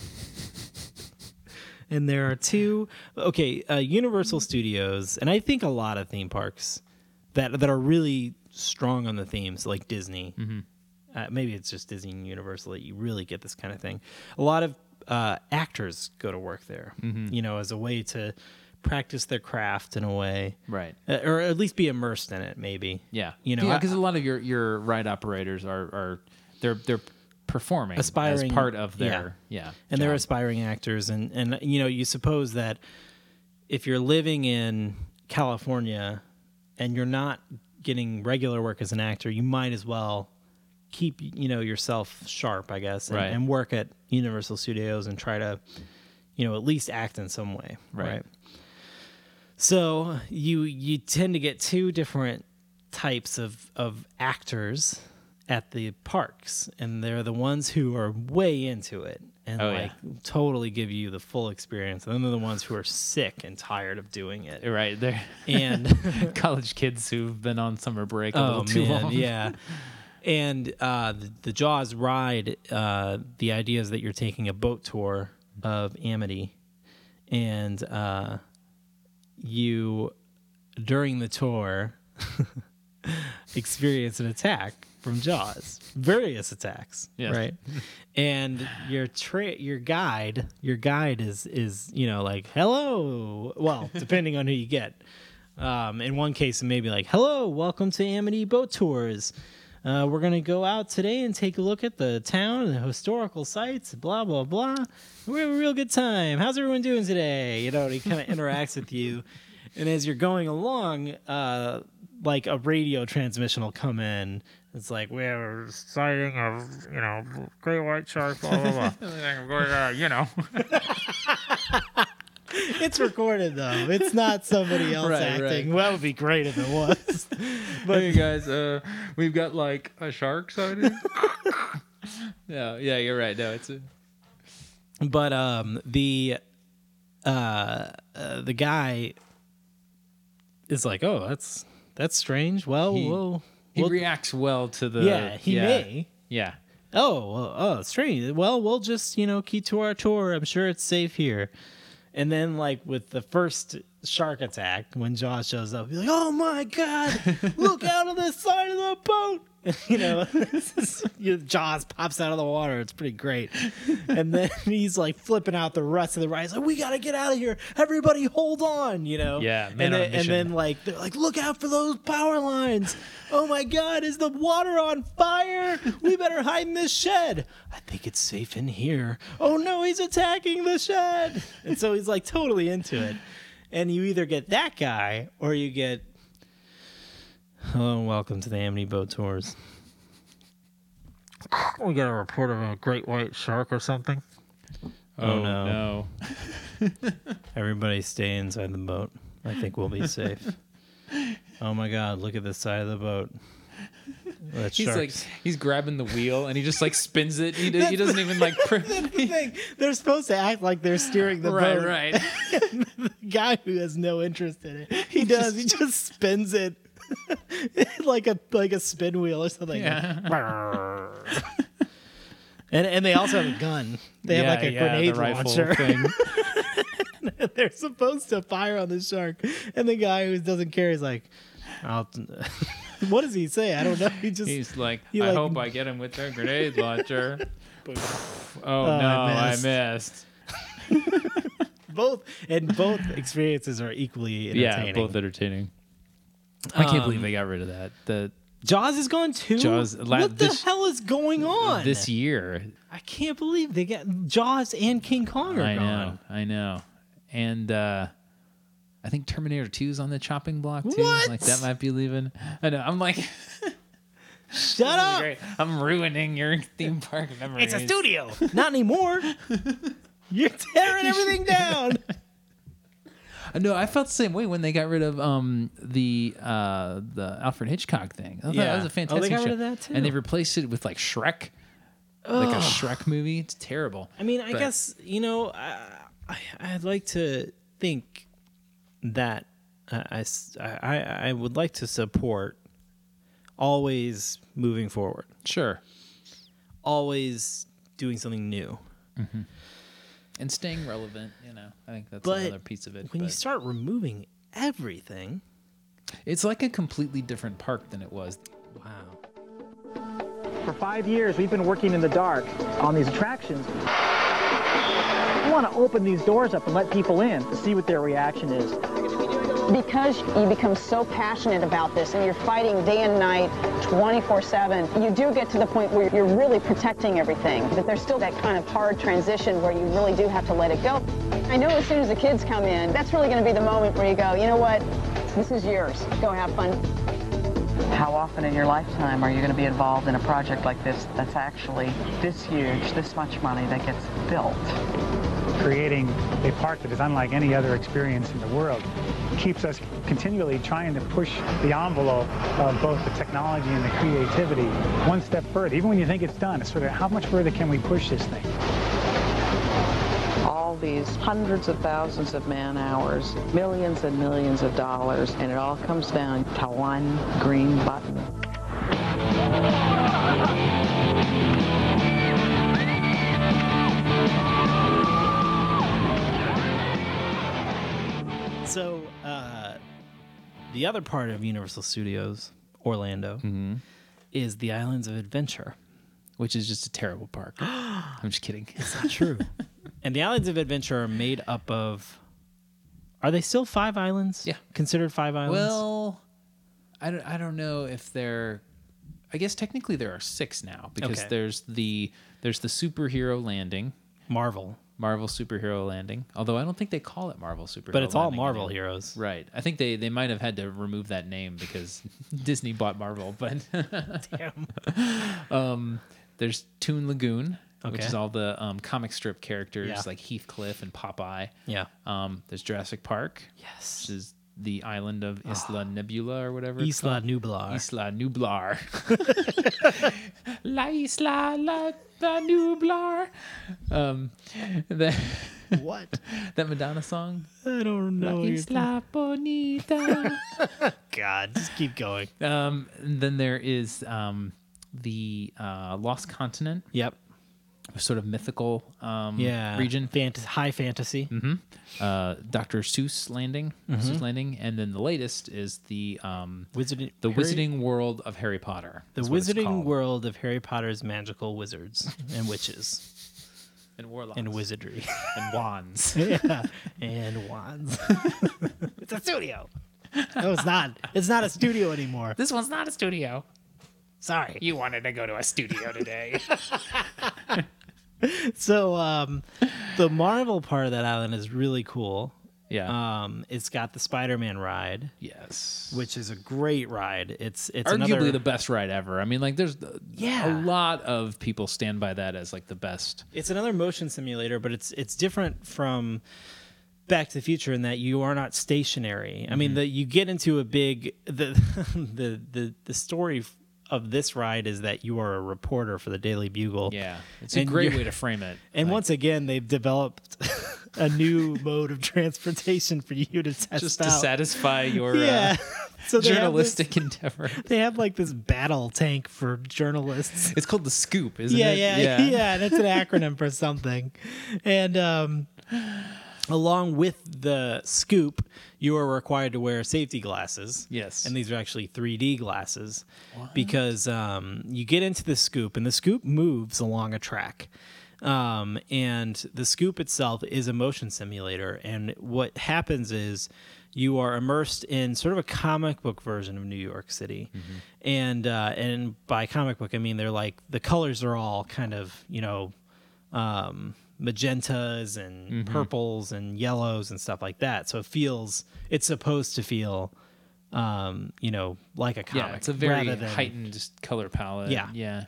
And there are two. Okay, uh, Universal Studios, and I think a lot of theme parks that that are really strong on the themes, like Disney, uh, maybe it's just Disney and Universal that you really get this kind of thing. A lot of uh, actors go to work there, Mm-hmm. you know, as a way to practice their craft in a way, Right. uh, or at least be immersed in it. Maybe, Yeah. you know, yeah, I- because a lot of your your ride operators are are they're they're performing Aspiring- as part of their yeah, and they're job. aspiring actors, and and you know, you suppose that if you're living in California and you're not getting regular work as an actor, you might as well keep, you know, yourself sharp, I guess, and, Right. and work at Universal Studios and try to, you know, at least act in some way, Right. right? So you you tend to get two different types of of actors at the parks, and they're the ones who are way into it and Oh, like totally give you the full experience, and then they're the ones who are sick and tired of doing it. right. They're And college kids who've been on summer break a oh little too man, long. yeah. And uh, the, the Jaws ride, uh, the idea is that you're taking a boat tour of Amity, and uh, you, during the tour, experience an attack from Jaws, various attacks, Yes. right? And your tra- your guide, your guide is is you know like hello, well, depending on who you get. Um, in one case, it may be like, hello, welcome to Amity Boat Tours. Uh, we're going to go out today and take a look at the town and the historical sites, blah, blah, blah. We have a real good time. How's everyone doing today? You know, and he kind of interacts with you. And as you're going along, uh, like a radio transmission will come in. It's like, we have a sighting of, you know, great white shark, blah, blah, blah. you know. It's recorded, though. It's not somebody else Right, acting. right. Well, that would be great if it was. But hey guys, uh, we've got like a shark sighting. yeah, yeah, you're right. No, it's a But um, the uh, uh, the guy is like, oh, that's that's strange. Well, He- we'll, he we'll reacts well to the yeah, he yeah, may. yeah. Oh, well, oh, strange. Well, we'll just you know keep to our tour. I'm sure it's safe here. And then, like with the first shark attack, when Jaws shows up, he's like, "Oh my God! Look out of the side of the boat!" you know, you know, Jaws pops out of the water. It's pretty great. And then he's like flipping out the rest of the ride. He's like, "We gotta get out of here! Everybody, hold on!" You know. Yeah, man and on a then, and mission. then like they're like, "Look out for those power lines! Oh my God! Is the water on fire? We better hide in this shed. I think it's safe in here. Oh no, he's attacking the shed!" And so he's like totally into it. And you either get that guy or you get, hello, welcome to the Amity Boat Tours. We got a report of a great white shark or something. Oh, no. no. Everybody stay inside the boat. I think we'll be safe. Oh my God, look at the side of the boat. That He's shark's- like he's grabbing the wheel and he just like spins it. He, do, he doesn't even like. Pr- That's the thing. They're supposed to act like they're steering the right, boat. right. The guy who has no interest in it, he does. He just spins it like a like a spin wheel or something. Yeah. and and they also have a gun. They have Yeah, like a yeah, grenade the rifle launcher. thing. They're supposed to fire on the shark, and the guy who doesn't care is like, I'll what does he say? I don't know. He just He's like, He, I like- hope I get him with the grenade launcher. oh, I no, I missed. missed. both and both experiences are equally entertaining. Yeah, both entertaining. I can't Um, believe they got rid of that. The Jaws is gone too. Jaws- la- what the this- hell is going on this year, I can't believe they got Jaws and King Kong are I know, gone. I know, and uh, I think Terminator two is on the chopping block too. What? Like that might be leaving. I know. I'm like, Shut up! great. I'm ruining your theme park memories. It's a studio. Not anymore. You're tearing everything down. No, I felt the same way when they got rid of um the uh the Alfred Hitchcock thing. I thought Yeah. that was Oh, a fantastic they got show. rid of that, too. And they replaced it with like Shrek, like a Shrek movie. It's terrible. I mean, I But- guess you know, I, I, I'd like to think that I, I s- I- I would like to support always moving forward, Sure. always doing something new. And staying relevant, you know, I think that's But another piece of it. when you but start removing everything, it's like a completely different park than it was. wow. For five years, we've been working in the dark on these attractions. I want to open these doors up and let people in to see what their reaction is. Because you become so passionate about this and you're fighting day and night, twenty-four seven, you do get to the point where you're really protecting everything. But there's still that kind of hard transition where you really do have to let it go. I know as soon as the kids come in, that's really going to be the moment where you go, you know what, this is yours. Go have fun. How often in your lifetime are you going to be involved in a project like this that's actually this huge, this much money that gets built? Creating a park that is unlike any other experience in the world keeps us continually trying to push the envelope of both the technology and the creativity one step further. Even when you think it's done, it's sort of how much further can we push this thing? All these hundreds of thousands of man hours, millions and millions of dollars, and it all comes down to one green button. So, uh, the other part of Universal Studios, Orlando, Mm-hmm. is the Islands of Adventure. Which is just a terrible park. I'm just kidding. It's not true. And the Islands of Adventure are made up of... Are they still five islands? Yeah. Considered five islands? Well, I don't, I don't know if they're... I guess technically there are six now because Okay. there's the there's the superhero landing, Marvel. Marvel superhero landing. Although I don't think they call it Marvel superhero. But it's all Landing Marvel anymore. heroes. Right. I think they, they might have had to remove that name because Disney bought Marvel. But Damn. um, there's Toon Lagoon, which Okay. is all the um, comic strip characters Yeah. like Heathcliff and Popeye. Yeah. Um, there's Jurassic Park. Yes. Which is the island of Isla Nebula or whatever. it's Isla called. Nublar. Isla Nublar. La Isla La, La Nublar. Um, that, What? that Madonna song. I don't know. La what you're Isla Bonita. God, just keep going. um, and then there is um, the uh, Lost Continent, Yep. a sort of mythical um, Yeah. region. Fant- high fantasy. Mm-hmm. Uh, Doctor Seuss Landing, Mm-hmm. Seuss Landing, and then the latest is the um, Wizarding. the Harry- Wizarding World of Harry Potter. The is what it's Wizarding called. World of Harry Potter's magical wizards and witches and warlocks and wizardry. and wands. Yeah. And wands. It's a studio. No, it's not. It's not a studio anymore. This one's not a studio. Sorry. You wanted to go to a studio today. So um, the Marvel part of that island is really cool. yeah. Um, it's got the Spider-Man ride, yes. which is a great ride. It's it's Arguably another, the best ride ever. I mean, like, there's Yeah. a lot of people stand by that as like the best. It's another motion simulator, but it's it's different from Back to the Future in that you are not stationary. I mean, the, you get into a big the the the the story of this ride is that you are a reporter for the Daily Bugle. Yeah, it's a And great you're- way to frame it. And Like, once again, they've developed a new mode of transportation for you to test just to out. satisfy your yeah. uh, So they have journalistic endeavor. This, they have like this battle tank for journalists. It's called the Scoop, isn't yeah, it? yeah, yeah, yeah. And it's an acronym for something. And um, along with the Scoop, you are required to wear safety glasses. Yes. And these are actually three D glasses because um, you get into the Scoop, and the Scoop moves along a track. Um, and the Scoop itself is a motion simulator. And what happens is you are immersed in sort of a comic book version of New York City. And uh, and by comic book, I mean they're like the colors are all kind of, you know, um, magentas and purples and yellows and stuff like that. So it feels, it's supposed to feel, um, you know, like a comic. Yeah, it's a very rather than- heightened color palette. Yeah. Yeah.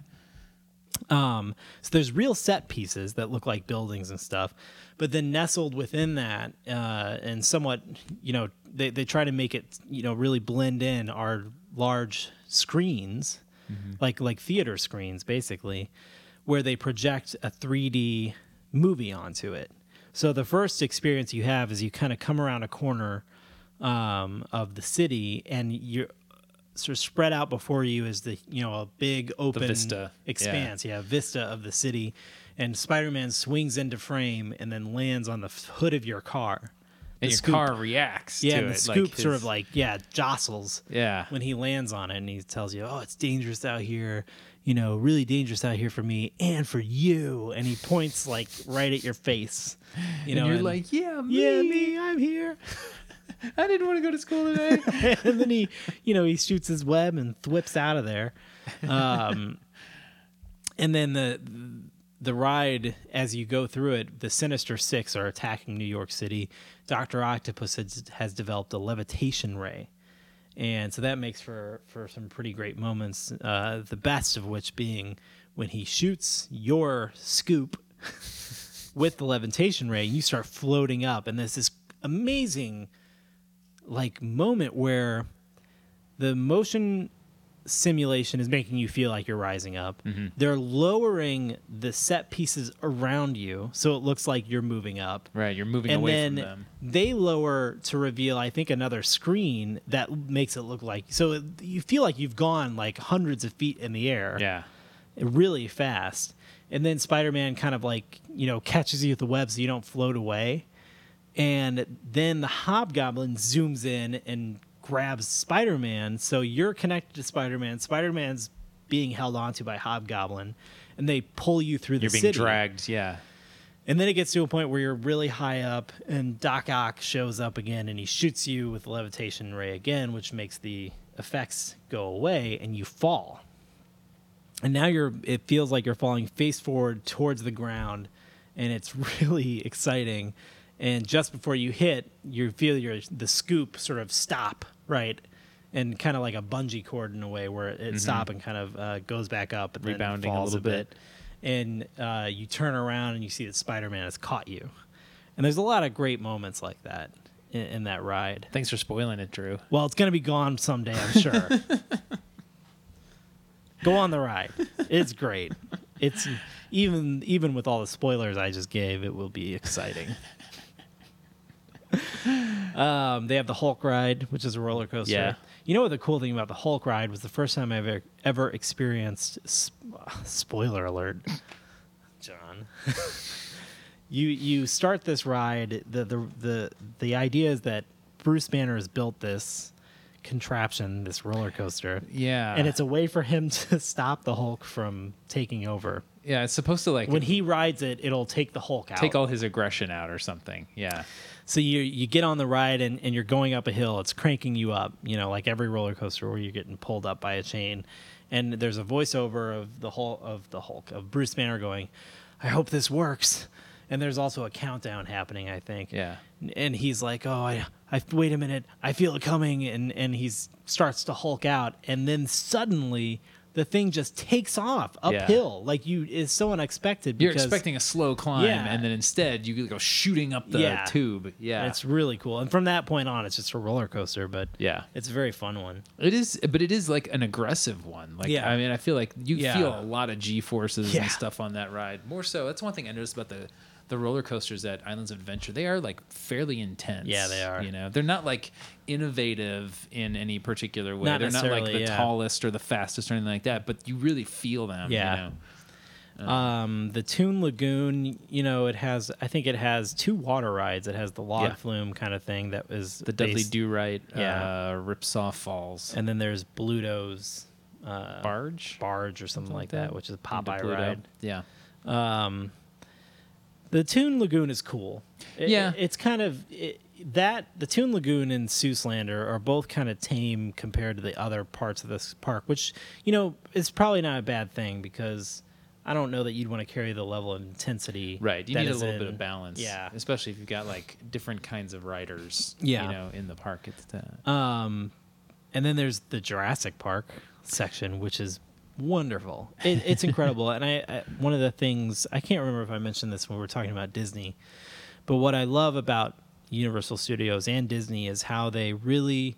Um, so there's real set pieces that look like buildings and stuff, but then nestled within that, uh, and somewhat, you know, they, they try to make it, you know, really blend in are large screens, like, like theater screens, basically, where they project a three D movie onto it. So the first experience you have is you kind of come around a corner, um, of the city, and you're sort of spread out before you is the, you know, a big open vista. expanse. Yeah. Vista of the city. And Spider-Man swings into frame and then lands on the f- hood of your car. And The your Scoop- car reacts Yeah, to and the it. Scoop like sort his- of like, yeah, jostles Yeah. when he lands on it, and he tells you, oh, it's dangerous out here. you know, really dangerous out here for me and for you. And he points like right at your face. You know, and you're and, like, yeah, me. yeah, me, I'm here. I didn't want to go to school today. And then he, you know, he shoots his web and thwips out of there. Um, and then the the ride, as you go through it, the Sinister Six are attacking New York City. Doctor Octopus has, has developed a levitation ray. And so that makes for, for some pretty great moments, uh, the best of which being when he shoots your scoop with the levitation ray, and you start floating up. And there's this amazing like moment where the motion simulation is making you feel like you're rising up. Mm-hmm. They're lowering the set pieces around you so it looks like you're moving up. Right, you're moving and away then from them. They lower to reveal, I think, another screen that makes it look like, so it, you feel like you've gone like hundreds of feet in the air. Yeah. Really fast. And then Spider-Man kind of like, you know, catches you with the web so you don't float away. And then the Hobgoblin zooms in and grabs Spider-Man, so you're connected to Spider-Man. Spider-Man's being held onto by Hobgoblin, and they pull you through the You're being city. dragged, yeah. And then it gets to a point where you're really high up, and Doc Ock shows up again, and he shoots you with the levitation ray again, which makes the effects go away, and you fall. And now you're. It feels like you're falling face forward towards the ground, and it's really exciting. And just before you hit, you feel your the scoop sort of stop, right? And kind of like a bungee cord in a way where it mm-hmm. stops and kind of uh, goes back up and rebounding then falls a little bit. bit. And uh, you turn around and you see that Spider-Man has caught you. And there's a lot of great moments like that in, in that ride. Thanks for spoiling it, Drew. Well, it's going to be gone someday, I'm sure. Go on the ride. It's great. It's even even with all the spoilers I just gave, it will be exciting. Um, they have the Hulk ride, which is a roller coaster. Yeah. You know what the cool thing about the Hulk ride was? The first time I ever ever experienced. Sp- spoiler alert, John. you you start this ride. The, the the the idea is that Bruce Banner has built this contraption, this roller coaster. Yeah. And it's a way for him to stop the Hulk from taking over. Yeah, it's supposed to like when he rides it, it'll take the Hulk out. Take all his aggression out or something. Yeah. So you you get on the ride and, and you're going up a hill. It's cranking you up, you know, like every roller coaster where you're getting pulled up by a chain. And there's a voiceover of the Hulk, of the Hulk, of Bruce Banner going, "I hope this works." And there's also a countdown happening, I think. Yeah. And he's like, "Oh, I, I wait a minute, I feel it coming," and and he starts to Hulk out, and then suddenly the thing just takes off uphill. Yeah. Like you, it's so unexpected. Because, you're expecting a slow climb, yeah. and then instead you go shooting up the yeah. tube. Yeah, it's really cool. And from that point on, it's just a roller coaster. But yeah, it's a very fun one. It is, but it is like an aggressive one. Like, yeah. I mean, I feel like you yeah. feel a lot of G forces yeah. and stuff on that ride. More so, that's one thing I noticed about the. The roller coasters at Islands of Adventure, they are like fairly intense. Yeah, they are. You know, they're not like innovative in any particular way. Not they're not like the yeah. tallest or the fastest or anything like that, but you really feel them. Yeah. You know? um, um, the Toon Lagoon, you know, it has, I think it has two water rides. It has the log yeah. flume kind of thing that was the Dudley based, Do-Right, yeah. uh, Ripsaw Falls. And then there's Bluto's uh, Barge? Barge or something, something like that, that, which is a Popeye Pluto. ride. Yeah. Um, The Toon Lagoon is cool. It, yeah. It's kind of it, that the Toon Lagoon and Seuslander are both kind of tame compared to the other parts of this park, which, you know, is probably not a bad thing because I don't know that you'd want to carry the level of intensity. Right. You that need a is little in, bit of balance. Yeah. Especially if you've got like different kinds of riders, yeah. you know, in the park. It's the... Um, and then there's the Jurassic Park section, which is wonderful. It, it's incredible. And I, I, one of the things, I can't remember if I mentioned this when we were talking about Disney, but what I love about Universal Studios and Disney is how they really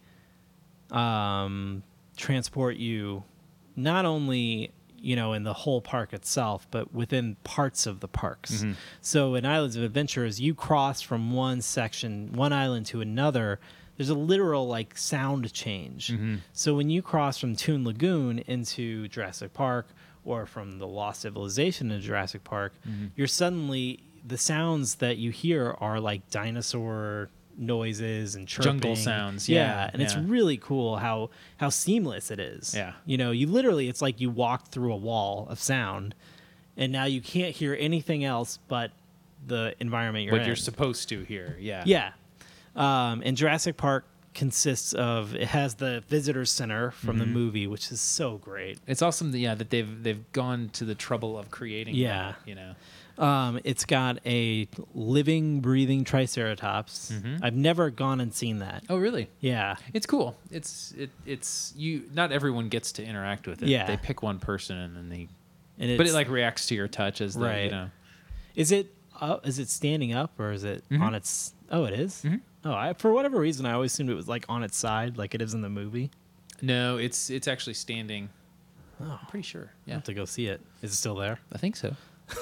um, transport you not only, you know, in the whole park itself, but within parts of the parks. Mm-hmm. So in Islands of Adventure, as you cross from one section, one island to another, there's a literal like sound change. Mm-hmm. So when you cross from Toon Lagoon into Jurassic Park or from the Lost Civilization to Jurassic Park, mm-hmm. you're suddenly, the sounds that you hear are like dinosaur noises and chirping. Jungle sounds, yeah, and it's yeah. really cool how how seamless it is. Yeah. You know, you literally, it's like you walked through a wall of sound, and now you can't hear anything else but the environment you're what in. you're supposed to hear. Yeah. Yeah. Um, and Jurassic Park consists of, it has the visitor center from the Mhm. movie, which is so great. It's awesome that, yeah, that they've they've gone to the trouble of creating Yeah. that, you know. Um, it's got a living, breathing Triceratops. Mhm. I've never gone and seen that. Oh, really? Yeah. It's cool. It's it it's you. Not everyone gets to interact with it. Yeah. They pick one person and then they. And but it it's- like reacts to your touch as the, Right. you know. Is it uh, is it standing up or is it Mhm. on its? Oh, it is? Mhm. Oh, I, for whatever reason, I always assumed it was like on its side, like it is in the movie. No, it's it's actually standing. Oh, I'm pretty sure. I Yeah, have to go see it. Is it still there? I think so.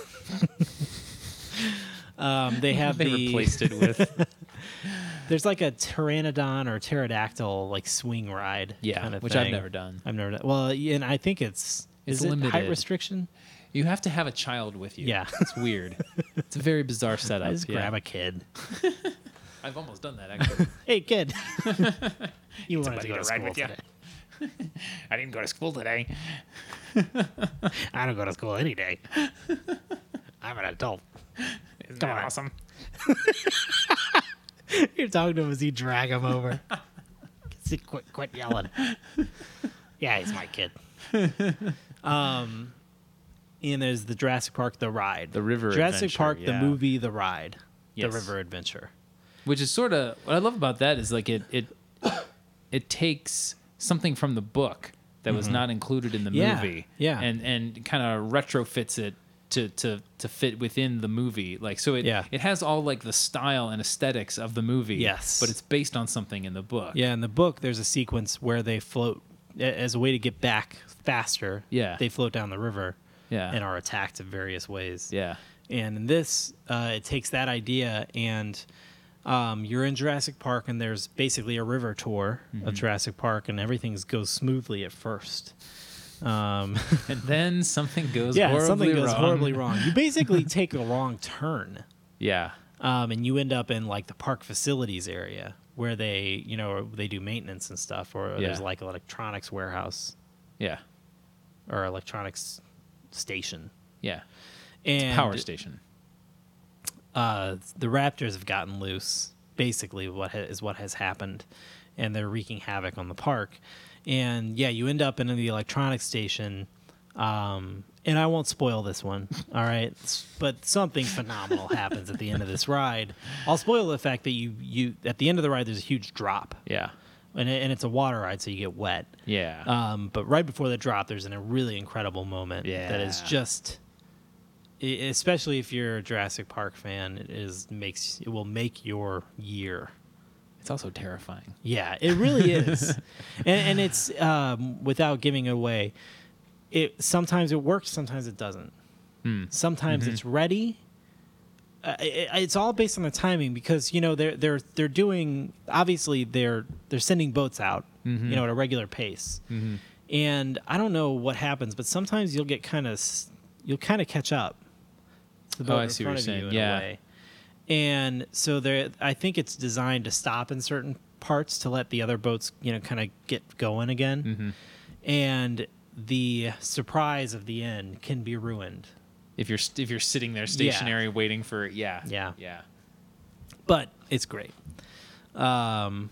Um, they have They the replaced it with. There's like a pteranodon or pterodactyl like swing ride. Yeah, kind of which I've thing. never done. I've never done. Well, yeah, and I think it's It's is it height limited. restriction. You have to have a child with you. Yeah. It's weird. It's a very bizarre setup. I just yeah. grab a kid. I've almost done that actually. Hey, kid. you wanted to somebody go to to ride school with you. today. I didn't go to school today. I don't go to school any day. I'm an adult. Isn't Come that on. awesome? You're talking to him as you drag him over. Sit, quit, quit yelling. Yeah, he's my kid. Um, and there's the Jurassic Park, the ride. The River Jurassic Adventure, Park, the yeah. movie, the ride. Yes. The River Adventure. Which is sort of what I love about that is like it it it takes something from the book that was Mhm. not included in the Yeah, movie, yeah. and and kind of retrofits it to to to fit within the movie. Like so, it Yeah. it has all like the style and aesthetics of the movie. Yes. but it's based on something in the book. Yeah, in the book, there's a sequence where they float a- as a way to get back faster. Yeah. They float down the river. Yeah. And are attacked in various ways. Yeah. And in this, uh, it takes that idea and um, you're in Jurassic Park and there's basically a river tour of Mhm. Jurassic Park and everything goes smoothly at first. Um, and then something goes yeah, horribly something goes wrong. horribly wrong. You basically take a wrong turn. Yeah. Um, and you end up in like the park facilities area where they, you know, they do maintenance and stuff, or Yeah. there's like an electronics warehouse. Yeah. Or electronics station. Yeah. And It's a power station. Uh, the raptors have gotten loose. Basically, what ha- is what has happened, and they're wreaking havoc on the park. And yeah, you end up in the electronics station. Um, and I won't spoil this one, all right? S- But something phenomenal happens at the end of this ride. I'll spoil the fact that you you at the end of the ride there's a huge drop. Yeah. And it, and it's a water ride, so you get wet. Yeah. Um, but right before the drop, there's an, a really incredible moment that is Yeah. just, e- especially if you're a Jurassic Park fan, it is makes it will make your year. It's also terrifying. Yeah, it really is, and, and it's um, without giving it away. It sometimes it works, sometimes it doesn't. Hmm. Sometimes Mhm. it's ready. Uh, it, it's all based on the timing because you know they're they're they're doing obviously they're they're sending boats out Mhm. you know at a regular pace, Mhm. and I don't know what happens, but sometimes you'll get kind of you'll kind of catch up. to the Oh, boat I in see front what of you're you saying. in a Yeah. way. And so there, I think it's designed to stop in certain parts to let the other boats, you know, kind of get going again. Mhm. And the surprise of the end can be ruined. If you're st- if you're sitting there stationary waiting for yeah Yeah. yeah But it's great. Um,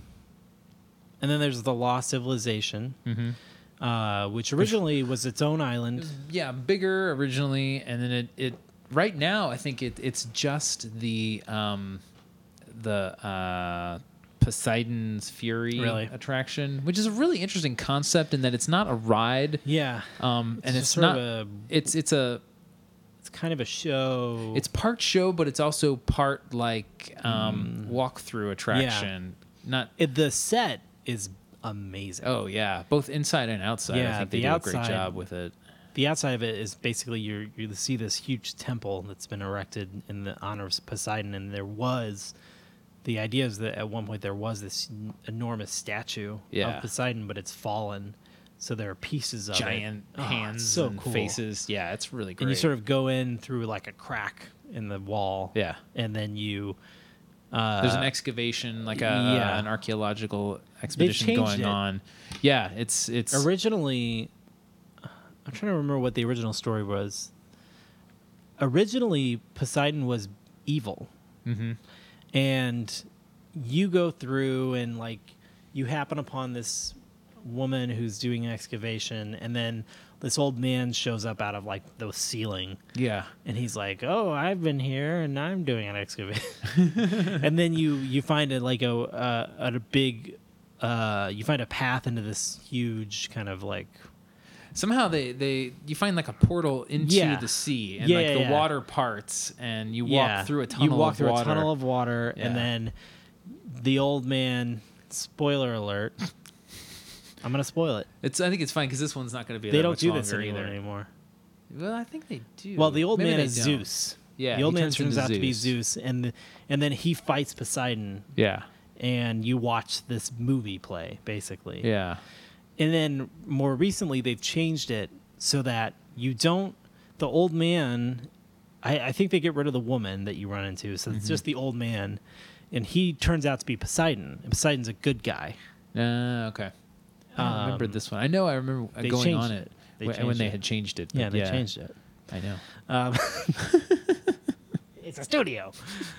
and then there's the Lost Civilization, Mhm. uh, which originally was its own island. yeah bigger originally, and then it it right now I think it it's just the um the uh Poseidon's Fury Really? attraction, which is a really interesting concept in that it's not a ride. Yeah. Um, and It's it's, just sort not. of a- it's it's a. It's kind of a show. It's part show, but it's also part like um, Mm. walkthrough attraction. Not It, the set is amazing. oh yeah, both inside and outside. I Yeah, think they the do a outside- great job with it. The outside of it is basically you you see this huge temple that's been erected in the honor of Poseidon, and there was the idea is that at one point there was this n- enormous statue Yeah. of Poseidon, but it's fallen, so there are pieces of Giant it. Oh, it's hands so and cool. faces. Yeah, it's really great. And you sort of go in through like a crack in the wall. Yeah. And then you Uh, There's an excavation, like a yeah. an archaeological expedition going it. on. Yeah, it's it's originally. I'm trying to remember what the original story was. Originally, Poseidon was evil, Mhm. and you go through and like you happen upon this woman who's doing an excavation, and then this old man shows up out of like the ceiling. Yeah. And he's like, "Oh, I've been here and I'm doing an excavation." And then you you find it like a uh, a big uh, you find a path into this huge kind of like somehow they, they you find like a portal into Yeah. the sea, and Yeah, like yeah, the yeah. water parts, and you walk yeah, through a tunnel you walk of through water. a tunnel of water, Yeah. and then the old man. Spoiler alert! I'm gonna spoil it. It's I think it's fine because this one's not going to be. They that don't much do this longer anymore. either. anymore. Well, I think they do. Well, the old Maybe man they is don't. Zeus. Yeah, the old he man turns turns into out to be Zeus. Zeus, and the, and then he fights Poseidon. Yeah. And you watch this movie play, basically. Yeah. And then more recently, they've changed it so that you don't. The old man, I, I think they get rid of the woman that you run into, so it's Mhm. just the old man, and he turns out to be Poseidon. And Poseidon's a good guy. Uh, okay. I don't remember Um, this one. I know I remember uh, they going changed on it. it, They when, when changed they it. had changed it. Yeah, but they changed it. I know. Um, it's a studio.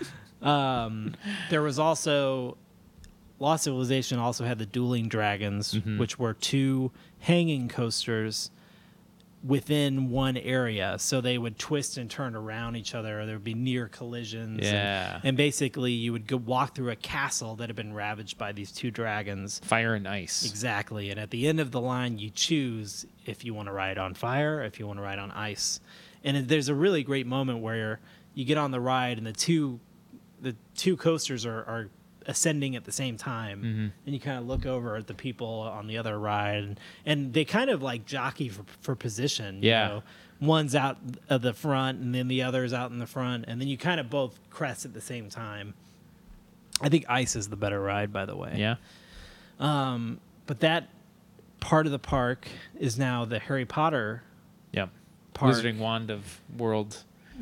Um, there was also Lost Civilization also had the Dueling Dragons, Mhm. which were two hanging coasters within one area, so they would twist and turn around each other, or there would be near collisions. Yeah. and, and basically you would go walk through a castle that had been ravaged by these two dragons. Fire and ice. Exactly, and at the end of the line, you choose if you want to ride on fire, if you want to ride on ice. And it- there's a really great moment where you get on the ride, and the two the two coasters are, are ascending at the same time, Mhm. and you kind of look over at the people on the other ride, and, and they kind of like jockey for, for position. Yeah. You know? One's out of the front, and then the other's out in the front, and then you kind of both crest at the same time. I think ice is the better ride, by the way. Yeah. Um, but that part of the park is now the Harry Potter. Yep. Park. Wizarding Wand of World.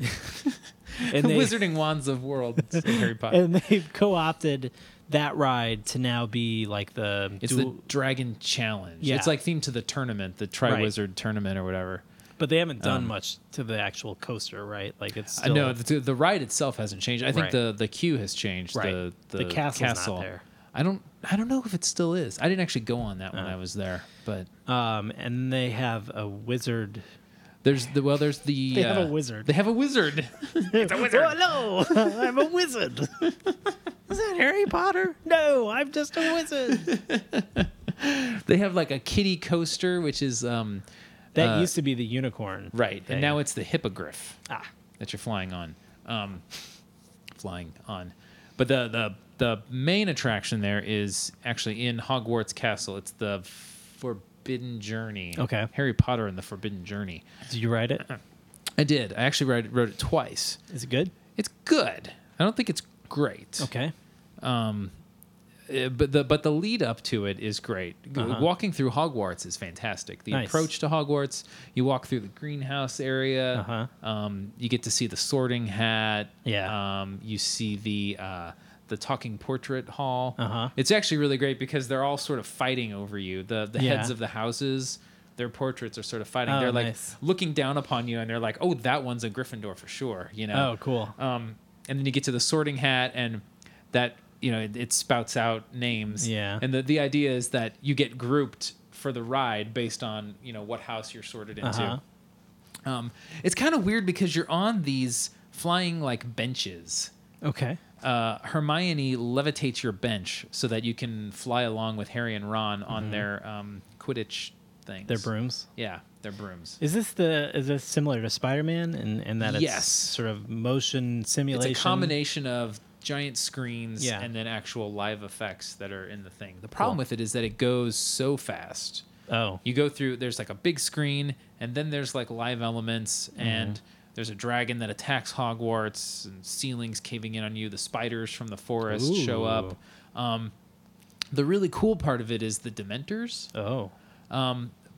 And they- Wizarding Wands of World. of Harry Potter. And they've co-opted that ride to now be like the It's dual- the Dragon Challenge. Yeah. It's like themed to the tournament, the Triwizard Tournament or whatever. But they haven't done Um, much to the actual coaster, right? Like it's I still know the, the ride itself hasn't changed. I think Right. the the queue has changed. Right. The the, The castle's not castle. there. I don't I don't know if it still is. I didn't actually go on that when Uh. I was there, but um, and they have a wizard. there's the well there's the They have uh, a wizard. They have a wizard. It's a wizard. Oh, hello, I'm a wizard. Is that Harry Potter? No, I'm just a wizard. They have like a kiddie coaster, which is um That uh, used to be the unicorn, right, thing. and now it's the hippogriff Ah. that you're flying on, um, flying on. But the the the main attraction there is actually in Hogwarts Castle. It's the Forbidden Journey. Okay. Harry Potter and the Forbidden Journey. Did you ride it? I did. I actually wrote, wrote it twice. Is it good? It's good. I don't think it's great. Okay. Um, uh, but the but the lead up to it is great. G- Uh-huh. Walking through Hogwarts is fantastic. The Nice. approach to Hogwarts, you walk through the greenhouse area. Uh-huh. Um, you get to see the Sorting Hat. Yeah. Um, you see the uh, the Talking Portrait Hall. Uh-huh. It's actually really great because they're all sort of fighting over you. The the Yeah. heads of the houses. Their portraits are sort of fighting. Oh, they're like nice. looking down upon you, and they're like, "Oh, that one's a Gryffindor for sure." You know. Oh, cool. Um, and then you get to the Sorting Hat, and that you know it, it spouts out names. Yeah. And the the idea is that you get grouped for the ride based on you know what house you're sorted into. Uh-huh. Um, it's kind of weird because you're on these flying like benches. Okay. Uh, Hermione levitates your bench so that you can fly along with Harry and Ron on Mhm. their um, Quidditch things. Their brooms. Yeah, their brooms. Is this the is this similar to Spider-Man in, in that it's Yes. sort of motion simulation? It's a combination of giant screens Yeah. and then actual live effects that are in the thing. The problem Cool. with it is that it goes so fast. Oh. You go through, there's like a big screen, and then there's like live elements, Mm-hmm. and there's a dragon that attacks Hogwarts, and ceilings caving in on you. The spiders from the forest show up. Um, the really cool part of it is the Dementors. Oh. Um,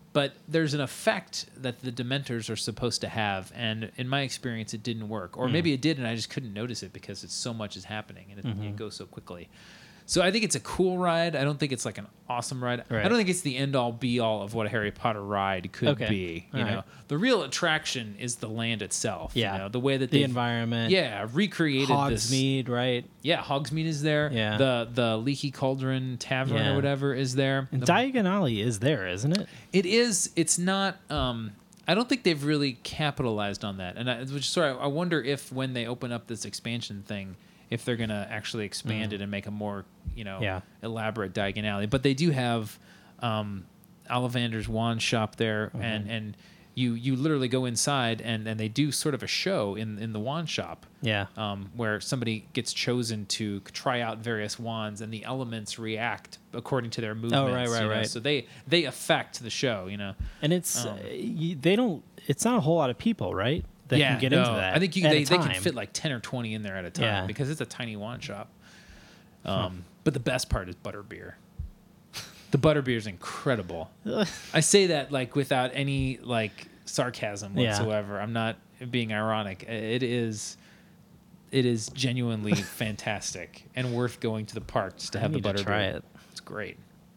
but there's an effect that the Dementors are supposed to have, and in my experience, it didn't work. Or Mm. maybe it did, and I just couldn't notice it because it's so much is happening, and it, Mhm. it goes so quickly. So I think it's a cool ride. I don't think it's like an awesome ride. Right. I don't think it's the end all be all of what a Harry Potter ride could Okay. be. You All know, right. the real attraction is the land itself. Yeah. you know? the way that The they environment. Yeah, recreated this. Hogsmeade, right? Yeah, Hogsmeade is there. Yeah. The the Leaky Cauldron Tavern Yeah. or whatever is there. And The- Diagon Alley is there, isn't it? it is. It's not. Um, I don't think they've really capitalized on that, and I, which sorry, I wonder if when they open up this expansion thing, if they're gonna actually expand Mm. it and make a more you know Yeah. elaborate Diagon Alley. But they do have um, Ollivander's wand shop there, Mhm. and and you you literally go inside and and they do sort of a show in in the wand shop. Yeah. Um, where somebody gets chosen to try out various wands, and the elements react according to their movements. Oh, right, right, you know? right. So they they affect the show, you know. And it's Um, uh, you, they don't. It's not a whole lot of people, right? That yeah, can get no, into that. I think you, at they, a they can time. fit like ten or twenty in there at a time Yeah. because it's a tiny wand shop. Um, But the best part is butterbeer. The butterbeer is incredible. I say that like without any like sarcasm Yeah. whatsoever. I'm not being ironic. It is, it is genuinely fantastic and worth going to the park just to I have the need to butterbeer. try it. It's great.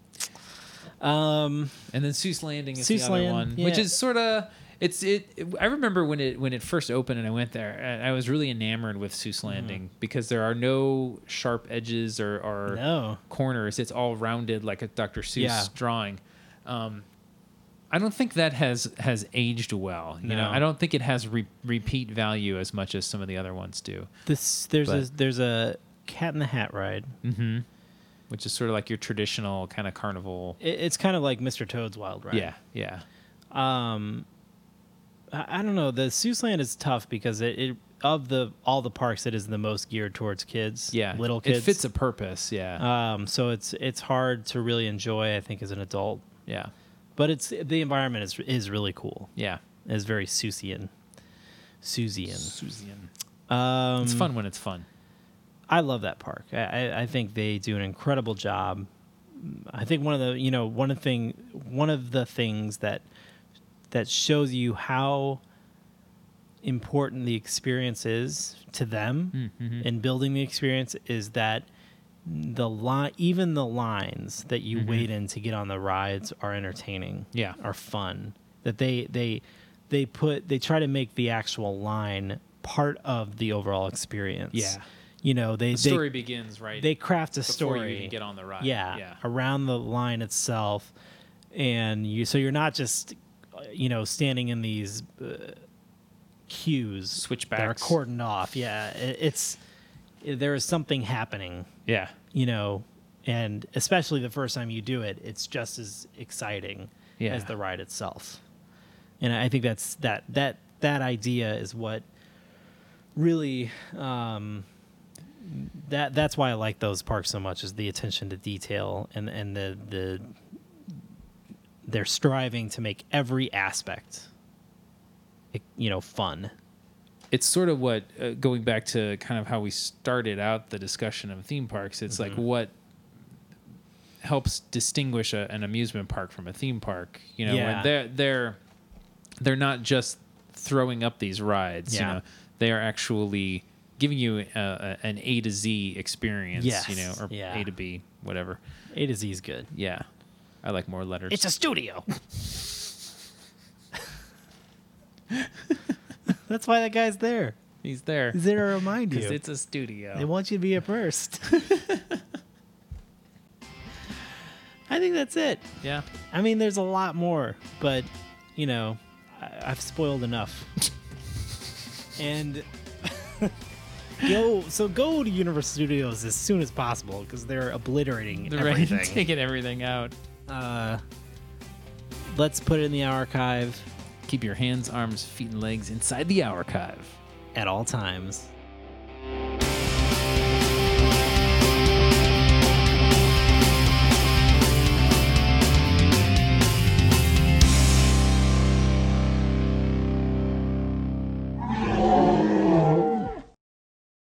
Um, and then Seuss Landing is Seuss the other Land, one, yeah. which is sort of it's it, it. I remember when it when it first opened and I went there, and I was really enamored with Seuss Landing because there are no sharp edges or, or No. corners. It's all rounded like a Doctor Seuss Yeah. drawing. Um, I don't think that has has aged well. You know, No. I don't think it has re- repeat value as much as some of the other ones do. This there's a But- there's a Cat in the Hat ride. Mm-hmm. Which is sort of like your traditional kind of carnival. It, it's kind of like Mister Toad's Wild Ride. Yeah, yeah. Um, I, I don't know. The Seuss Land is tough because it, it of the all the parks, it is the most geared towards kids. Yeah, little kids. It fits a purpose. Yeah. Um, so it's it's hard to really enjoy, I think, as an adult. Yeah. But it's the environment is is really cool. Yeah. It's very Seussian. Seussian. Seussian. Um, It's fun when it's fun. I love that park. I, I, I think they do an incredible job. I think one of the you know one of the thing one of the things that that shows you how important the experience is to them Mm-hmm. in building the experience is that the line even the lines that you Mhm. wait in to get on the rides are entertaining. Yeah. Are fun. That they they they put they try to make the actual line part of the overall experience. Yeah. You know, they The story they, begins right. They craft a before story. you even get on the ride. Yeah, Yeah. around the line itself, and you so you're not just, uh, you know, standing in these uh, queues Switchbacks. that are cordoned off. Yeah, it, it's there is something happening. Yeah. You know, and especially the first time you do it, it's just as exciting Yeah. as the ride itself. And I think that's that that that idea is what really. Um, that that's why I like those parks so much is the attention to detail and and the the they're striving to make every aspect you know fun. It's sort of what uh, going back to kind of how we started out the discussion of theme parks. It's like Mhm. what helps distinguish a, an amusement park from a theme park. You know, Yeah. when they're they're they're not just throwing up these rides. Yeah. You know, they are actually giving you a, a, an A to Z experience. Yes. You know, or Yeah. A to B, whatever. A to Z is good. Yeah, I like more letters. It's a studio. That's why that guy's there. He's there. He's there to remind you. 'Cause it's a studio. They want you to be immersed. I think that's it. Yeah. I mean, there's a lot more, but you know, I, I've spoiled enough. And go so go to Universal Studios as soon as possible because they're obliterating They're ready to everything. taking everything out. Uh, let's put it in the archive Keep your hands, arms, feet, and legs inside the archive at all times.